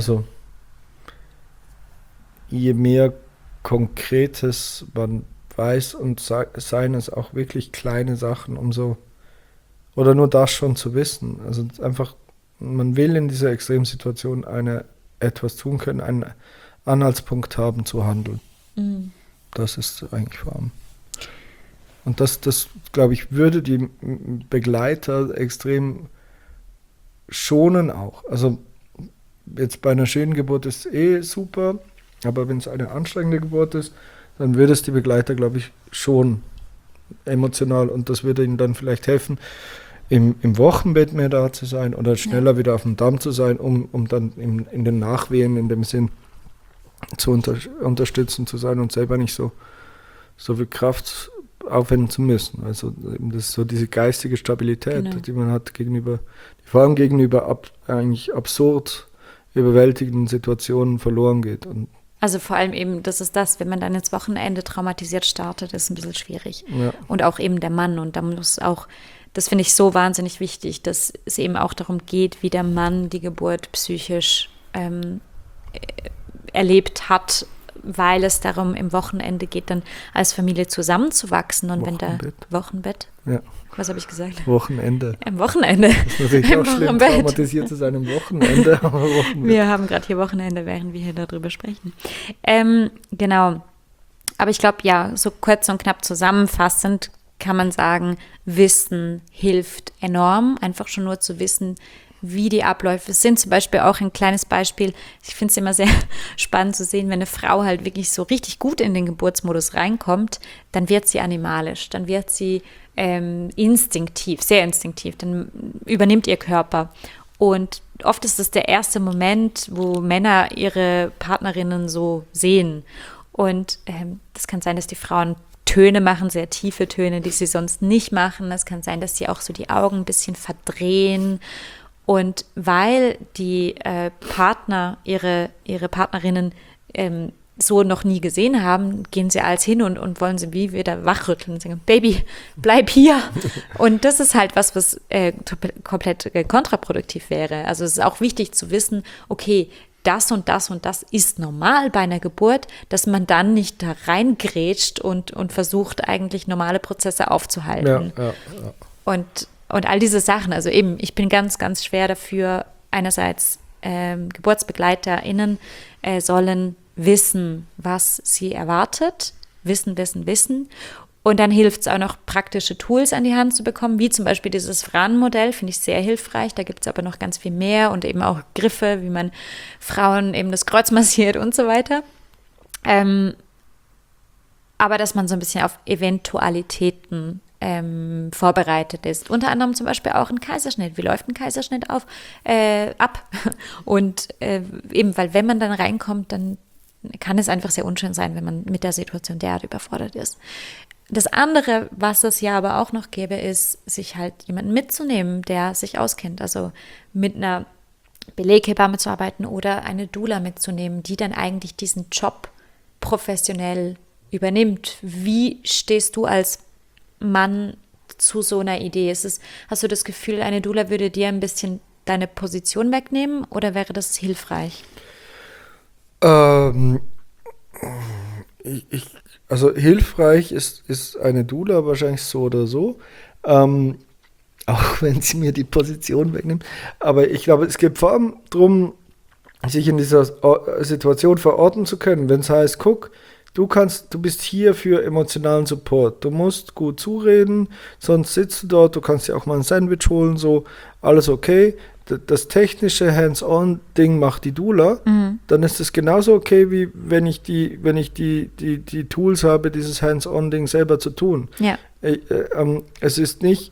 mehr Konkretes man weiß und seien es auch wirklich kleine Sachen, oder nur das schon zu wissen. Also einfach, man will in dieser Extremsituation etwas tun können, einen Anhaltspunkt haben zu handeln. Mhm. Das ist eigentlich vor allem. Und das glaube ich, würde die Begleiter extrem schonen auch. Also jetzt bei einer schönen Geburt ist es super, aber wenn es eine anstrengende Geburt ist, dann würde es die Begleiter, glaube ich, schon emotional und das würde ihnen dann vielleicht helfen, im Wochenbett mehr da zu sein oder schneller wieder auf dem Damm zu sein, um dann in den Nachwehen in dem Sinn zu unterstützen zu sein und selber nicht so viel Kraft aufwenden zu müssen. Also das ist so diese geistige Stabilität, die man hat vor allem gegenüber eigentlich absurd überwältigenden Situationen verloren geht. Und also vor allem eben, das ist das, wenn man dann ins Wochenende traumatisiert startet, ist ein bisschen schwierig. Ja. Und auch eben der Mann und da muss auch, das finde ich so wahnsinnig wichtig, dass es eben auch darum geht, wie der Mann die Geburt psychisch erlebt hat, weil es darum im Wochenende geht, dann als Familie zusammenzuwachsen. Und Wochenbett? Ja. Was habe ich gesagt? Wochenende. Am Wochenende. Das ist natürlich auch schlimm, traumatisiert zu sein am Wochenende. Wir haben gerade hier Wochenende, während wir hier darüber sprechen. Genau. Aber ich glaube, ja, so kurz und knapp zusammenfassend kann man sagen, Wissen hilft enorm. Einfach schon nur zu wissen, wie die Abläufe sind. Zum Beispiel auch ein kleines Beispiel. Ich finde es immer sehr spannend zu sehen, wenn eine Frau halt wirklich so richtig gut in den Geburtsmodus reinkommt, dann wird sie animalisch, dann wird sie instinktiv, sehr instinktiv, dann übernimmt ihr Körper. Und oft ist das der erste Moment, wo Männer ihre Partnerinnen so sehen. Und das kann sein, dass die Frauen Töne machen, sehr tiefe Töne, die sie sonst nicht machen. Es kann sein, dass sie auch so die Augen ein bisschen verdrehen. Und weil die Partner ihre Partnerinnen so noch nie gesehen haben, gehen sie als hin und wollen sie wie wieder wachrütteln und sagen, Baby, bleib hier. Und das ist halt was komplett kontraproduktiv wäre. Also es ist auch wichtig zu wissen, okay, das und das und das ist normal bei einer Geburt, dass man dann nicht da reingrätscht und versucht, eigentlich normale Prozesse aufzuhalten. Ja. Und all diese Sachen, also eben, ich bin ganz, ganz schwer dafür, einerseits GeburtsbegleiterInnen sollen wissen, was sie erwartet, wissen. Und dann hilft es auch noch, praktische Tools an die Hand zu bekommen, wie zum Beispiel dieses Fran-Modell, finde ich sehr hilfreich. Da gibt es aber noch ganz viel mehr und eben auch Griffe, wie man Frauen eben das Kreuz massiert und so weiter. Aber dass man so ein bisschen auf Eventualitäten vorbereitet ist. Unter anderem zum Beispiel auch ein Kaiserschnitt. Wie läuft ein Kaiserschnitt ab? Und eben, weil wenn man dann reinkommt, dann kann es einfach sehr unschön sein, wenn man mit der Situation derart überfordert ist. Das andere, was es ja aber auch noch gäbe, ist, sich halt jemanden mitzunehmen, der sich auskennt. Also mit einer Beleghebamme zu arbeiten oder eine Doula mitzunehmen, die dann eigentlich diesen Job professionell übernimmt. Wie stehst du als Mann zu so einer Idee? Hast du das Gefühl, eine Doula würde dir ein bisschen deine Position wegnehmen oder wäre das hilfreich? Also hilfreich ist eine Doula wahrscheinlich so oder so, auch wenn sie mir die Position wegnimmt. Aber ich glaube, es geht vor allem darum, sich in dieser Situation verorten zu können. Wenn es heißt, guck, du bist hier für emotionalen Support. Du musst gut zureden, sonst sitzt du dort, du kannst dir auch mal ein Sandwich holen, so, alles okay. Das technische Hands-on-Ding macht die Doula, dann ist es genauso okay, wie wenn ich die Tools habe, dieses Hands-on-Ding selber zu tun. Ja. Es ist nicht,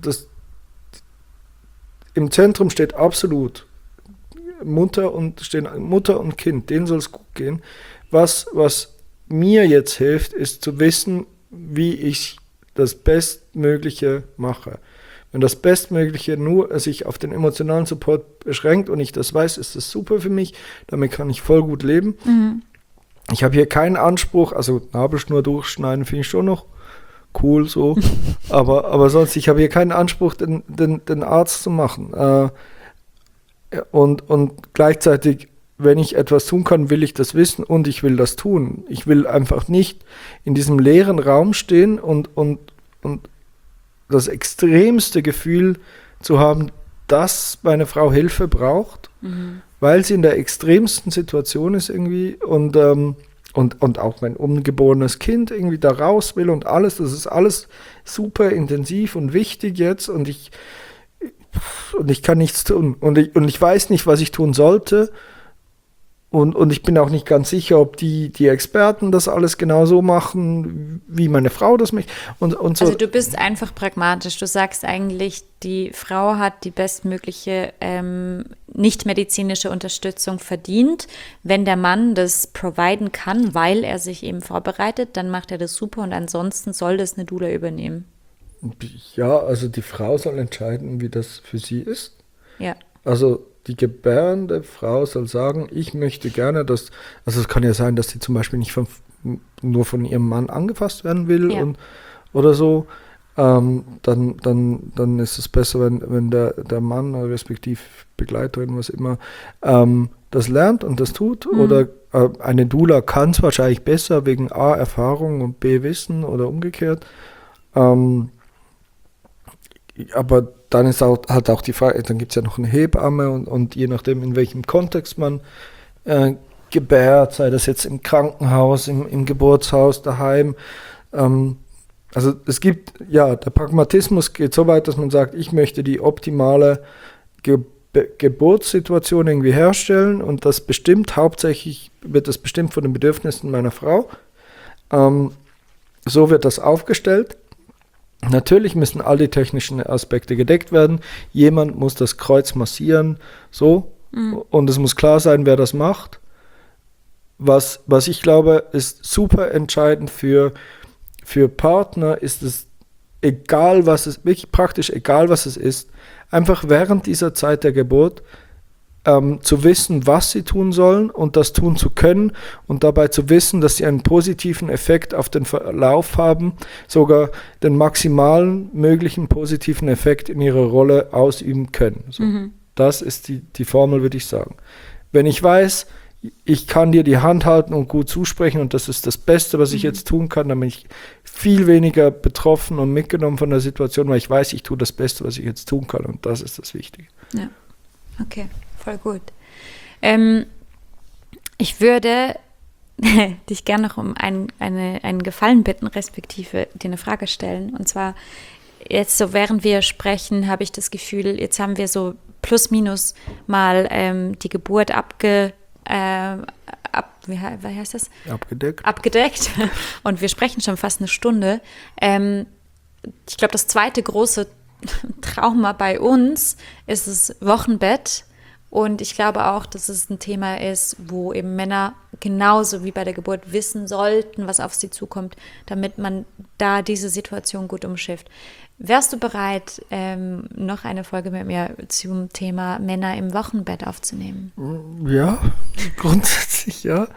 im Zentrum steht absolut Mutter und Kind, denen soll es gut gehen. Was mir jetzt hilft, ist zu wissen, wie ich das Bestmögliche mache. Wenn das Bestmögliche nur sich auf den emotionalen Support beschränkt und ich das weiß, ist das super für mich. Damit kann ich voll gut leben. Ich habe hier keinen Anspruch, also Nabelschnur durchschneiden finde ich schon noch cool so, aber sonst, ich habe hier keinen Anspruch, den Arzt zu machen. Und gleichzeitig, wenn ich etwas tun kann, will ich das wissen und ich will das tun. Ich will einfach nicht in diesem leeren Raum stehen und das extremste Gefühl zu haben, dass meine Frau Hilfe braucht, weil sie in der extremsten Situation ist irgendwie und auch mein ungeborenes Kind irgendwie da raus will und alles, das ist alles super intensiv und wichtig jetzt und ich kann nichts tun und ich weiß nicht, was ich tun sollte. Und ich bin auch nicht ganz sicher, ob die Experten das alles genau so machen, wie meine Frau das möchte. Und so. Also du bist einfach pragmatisch. Du sagst eigentlich, die Frau hat die bestmögliche nicht-medizinische Unterstützung verdient. Wenn der Mann das providen kann, weil er sich eben vorbereitet, dann macht er das super und ansonsten soll das eine Doula übernehmen. Ja, also die Frau soll entscheiden, wie das für sie ist. Ja. Also die gebärende Frau soll sagen, ich möchte gerne, also es kann ja sein, dass sie zum Beispiel nicht nur von ihrem Mann angefasst werden will oder so, dann ist es besser, wenn der Mann, respektive Begleiterin, was immer, das lernt und das tut. Oder eine Doula kann es wahrscheinlich besser wegen A, Erfahrung und B, Wissen oder umgekehrt. Aber dann ist halt auch die Frage, dann gibt es ja noch eine Hebamme und je nachdem, in welchem Kontext man gebärt, sei das jetzt im Krankenhaus, im Geburtshaus, daheim. Also es gibt, der Pragmatismus geht so weit, dass man sagt, ich möchte die optimale Geburtssituation irgendwie herstellen und das wird das bestimmt von den Bedürfnissen meiner Frau. So wird das aufgestellt. Natürlich müssen all die technischen Aspekte gedeckt werden. Jemand muss das Kreuz massieren, so. Und es muss klar sein, wer das macht. was ich glaube, ist super entscheidend für Partner, ist es egal was es, wirklich praktisch egal was es ist, einfach während dieser Zeit der Geburt zu wissen, was sie tun sollen und das tun zu können und dabei zu wissen, dass sie einen positiven Effekt auf den Verlauf haben, sogar den maximalen möglichen positiven Effekt in ihrer Rolle ausüben können. So. Das ist die Formel, würde ich sagen. Wenn ich weiß, ich kann dir die Hand halten und gut zusprechen und das ist das Beste, was ich jetzt tun kann, dann bin ich viel weniger betroffen und mitgenommen von der Situation, weil ich weiß, ich tue das Beste, was ich jetzt tun kann und das ist das Wichtige. Ja, okay, voll gut. Ich würde dich gerne noch um einen Gefallen bitten, respektive dir eine Frage stellen. Und zwar, jetzt so während wir sprechen, habe ich das Gefühl, jetzt haben wir so plus minus mal die Geburt wie heißt das? Abgedeckt. Und wir sprechen schon fast eine Stunde. Ich glaube, das zweite große Trauma bei uns ist das Wochenbett. Und ich glaube auch, dass es ein Thema ist, wo eben Männer genauso wie bei der Geburt wissen sollten, was auf sie zukommt, damit man da diese Situation gut umschifft. Wärst du bereit, noch eine Folge mit mir zum Thema Männer im Wochenbett aufzunehmen? Ja, grundsätzlich ja.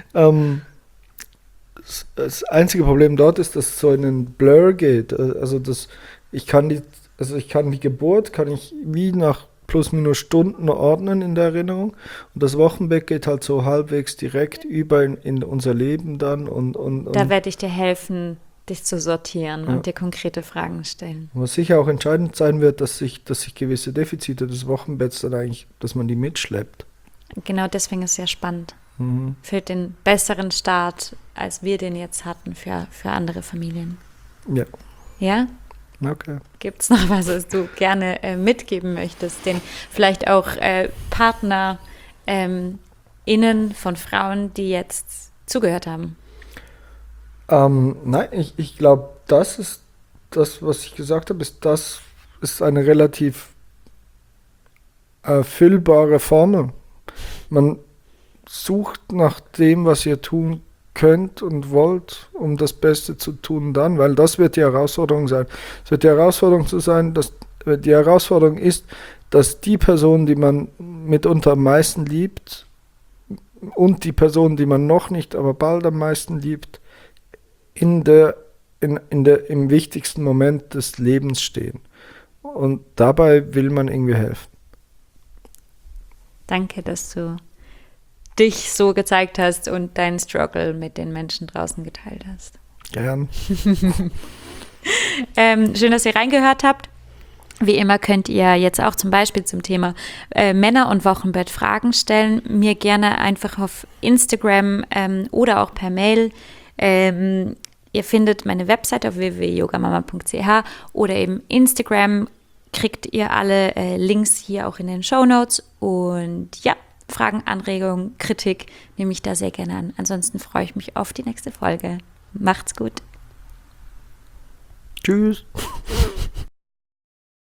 Das einzige Problem dort ist, dass es so in einen Blur geht. Also ich kann die Geburt wie nach plus minus Stunden ordnen in der Erinnerung und das Wochenbett geht halt so halbwegs direkt über in unser Leben dann und da werde ich dir helfen, dich zu sortieren und dir konkrete Fragen stellen. Was sicher auch entscheidend sein wird, dass sich gewisse Defizite des Wochenbetts dann eigentlich, dass man die mitschleppt. Genau deswegen ist es sehr spannend. Für den besseren Start, als wir den jetzt hatten für andere Familien. Ja. Ja? Okay. Gibt es noch was du gerne mitgeben möchtest, den vielleicht auch Partner innen von Frauen, die jetzt zugehört haben? Nein, ich glaube, das ist das, was ich gesagt habe, das ist eine relativ erfüllbare Formel. Man sucht nach dem, was ihr tun könnt und wollt, um das Beste zu tun dann, weil das wird die Herausforderung sein. Es wird die Herausforderung die Herausforderung ist, dass die Person, die man mitunter am meisten liebt und die Person, die man noch nicht, aber bald am meisten liebt, im wichtigsten Moment des Lebens stehen. Und dabei will man irgendwie helfen. Danke, dass du dich so gezeigt hast und deinen Struggle mit den Menschen draußen geteilt hast. Gern. Schön, dass ihr reingehört habt. Wie immer könnt ihr jetzt auch zum Beispiel zum Thema Männer und Wochenbett Fragen stellen. Mir gerne einfach auf Instagram oder auch per Mail. Ihr findet meine Website auf www.yogamama.ch oder eben Instagram. Kriegt ihr alle Links hier auch in den Shownotes. Und ja, Fragen, Anregungen, Kritik nehme ich da sehr gerne an. Ansonsten freue ich mich auf die nächste Folge. Macht's gut. Tschüss.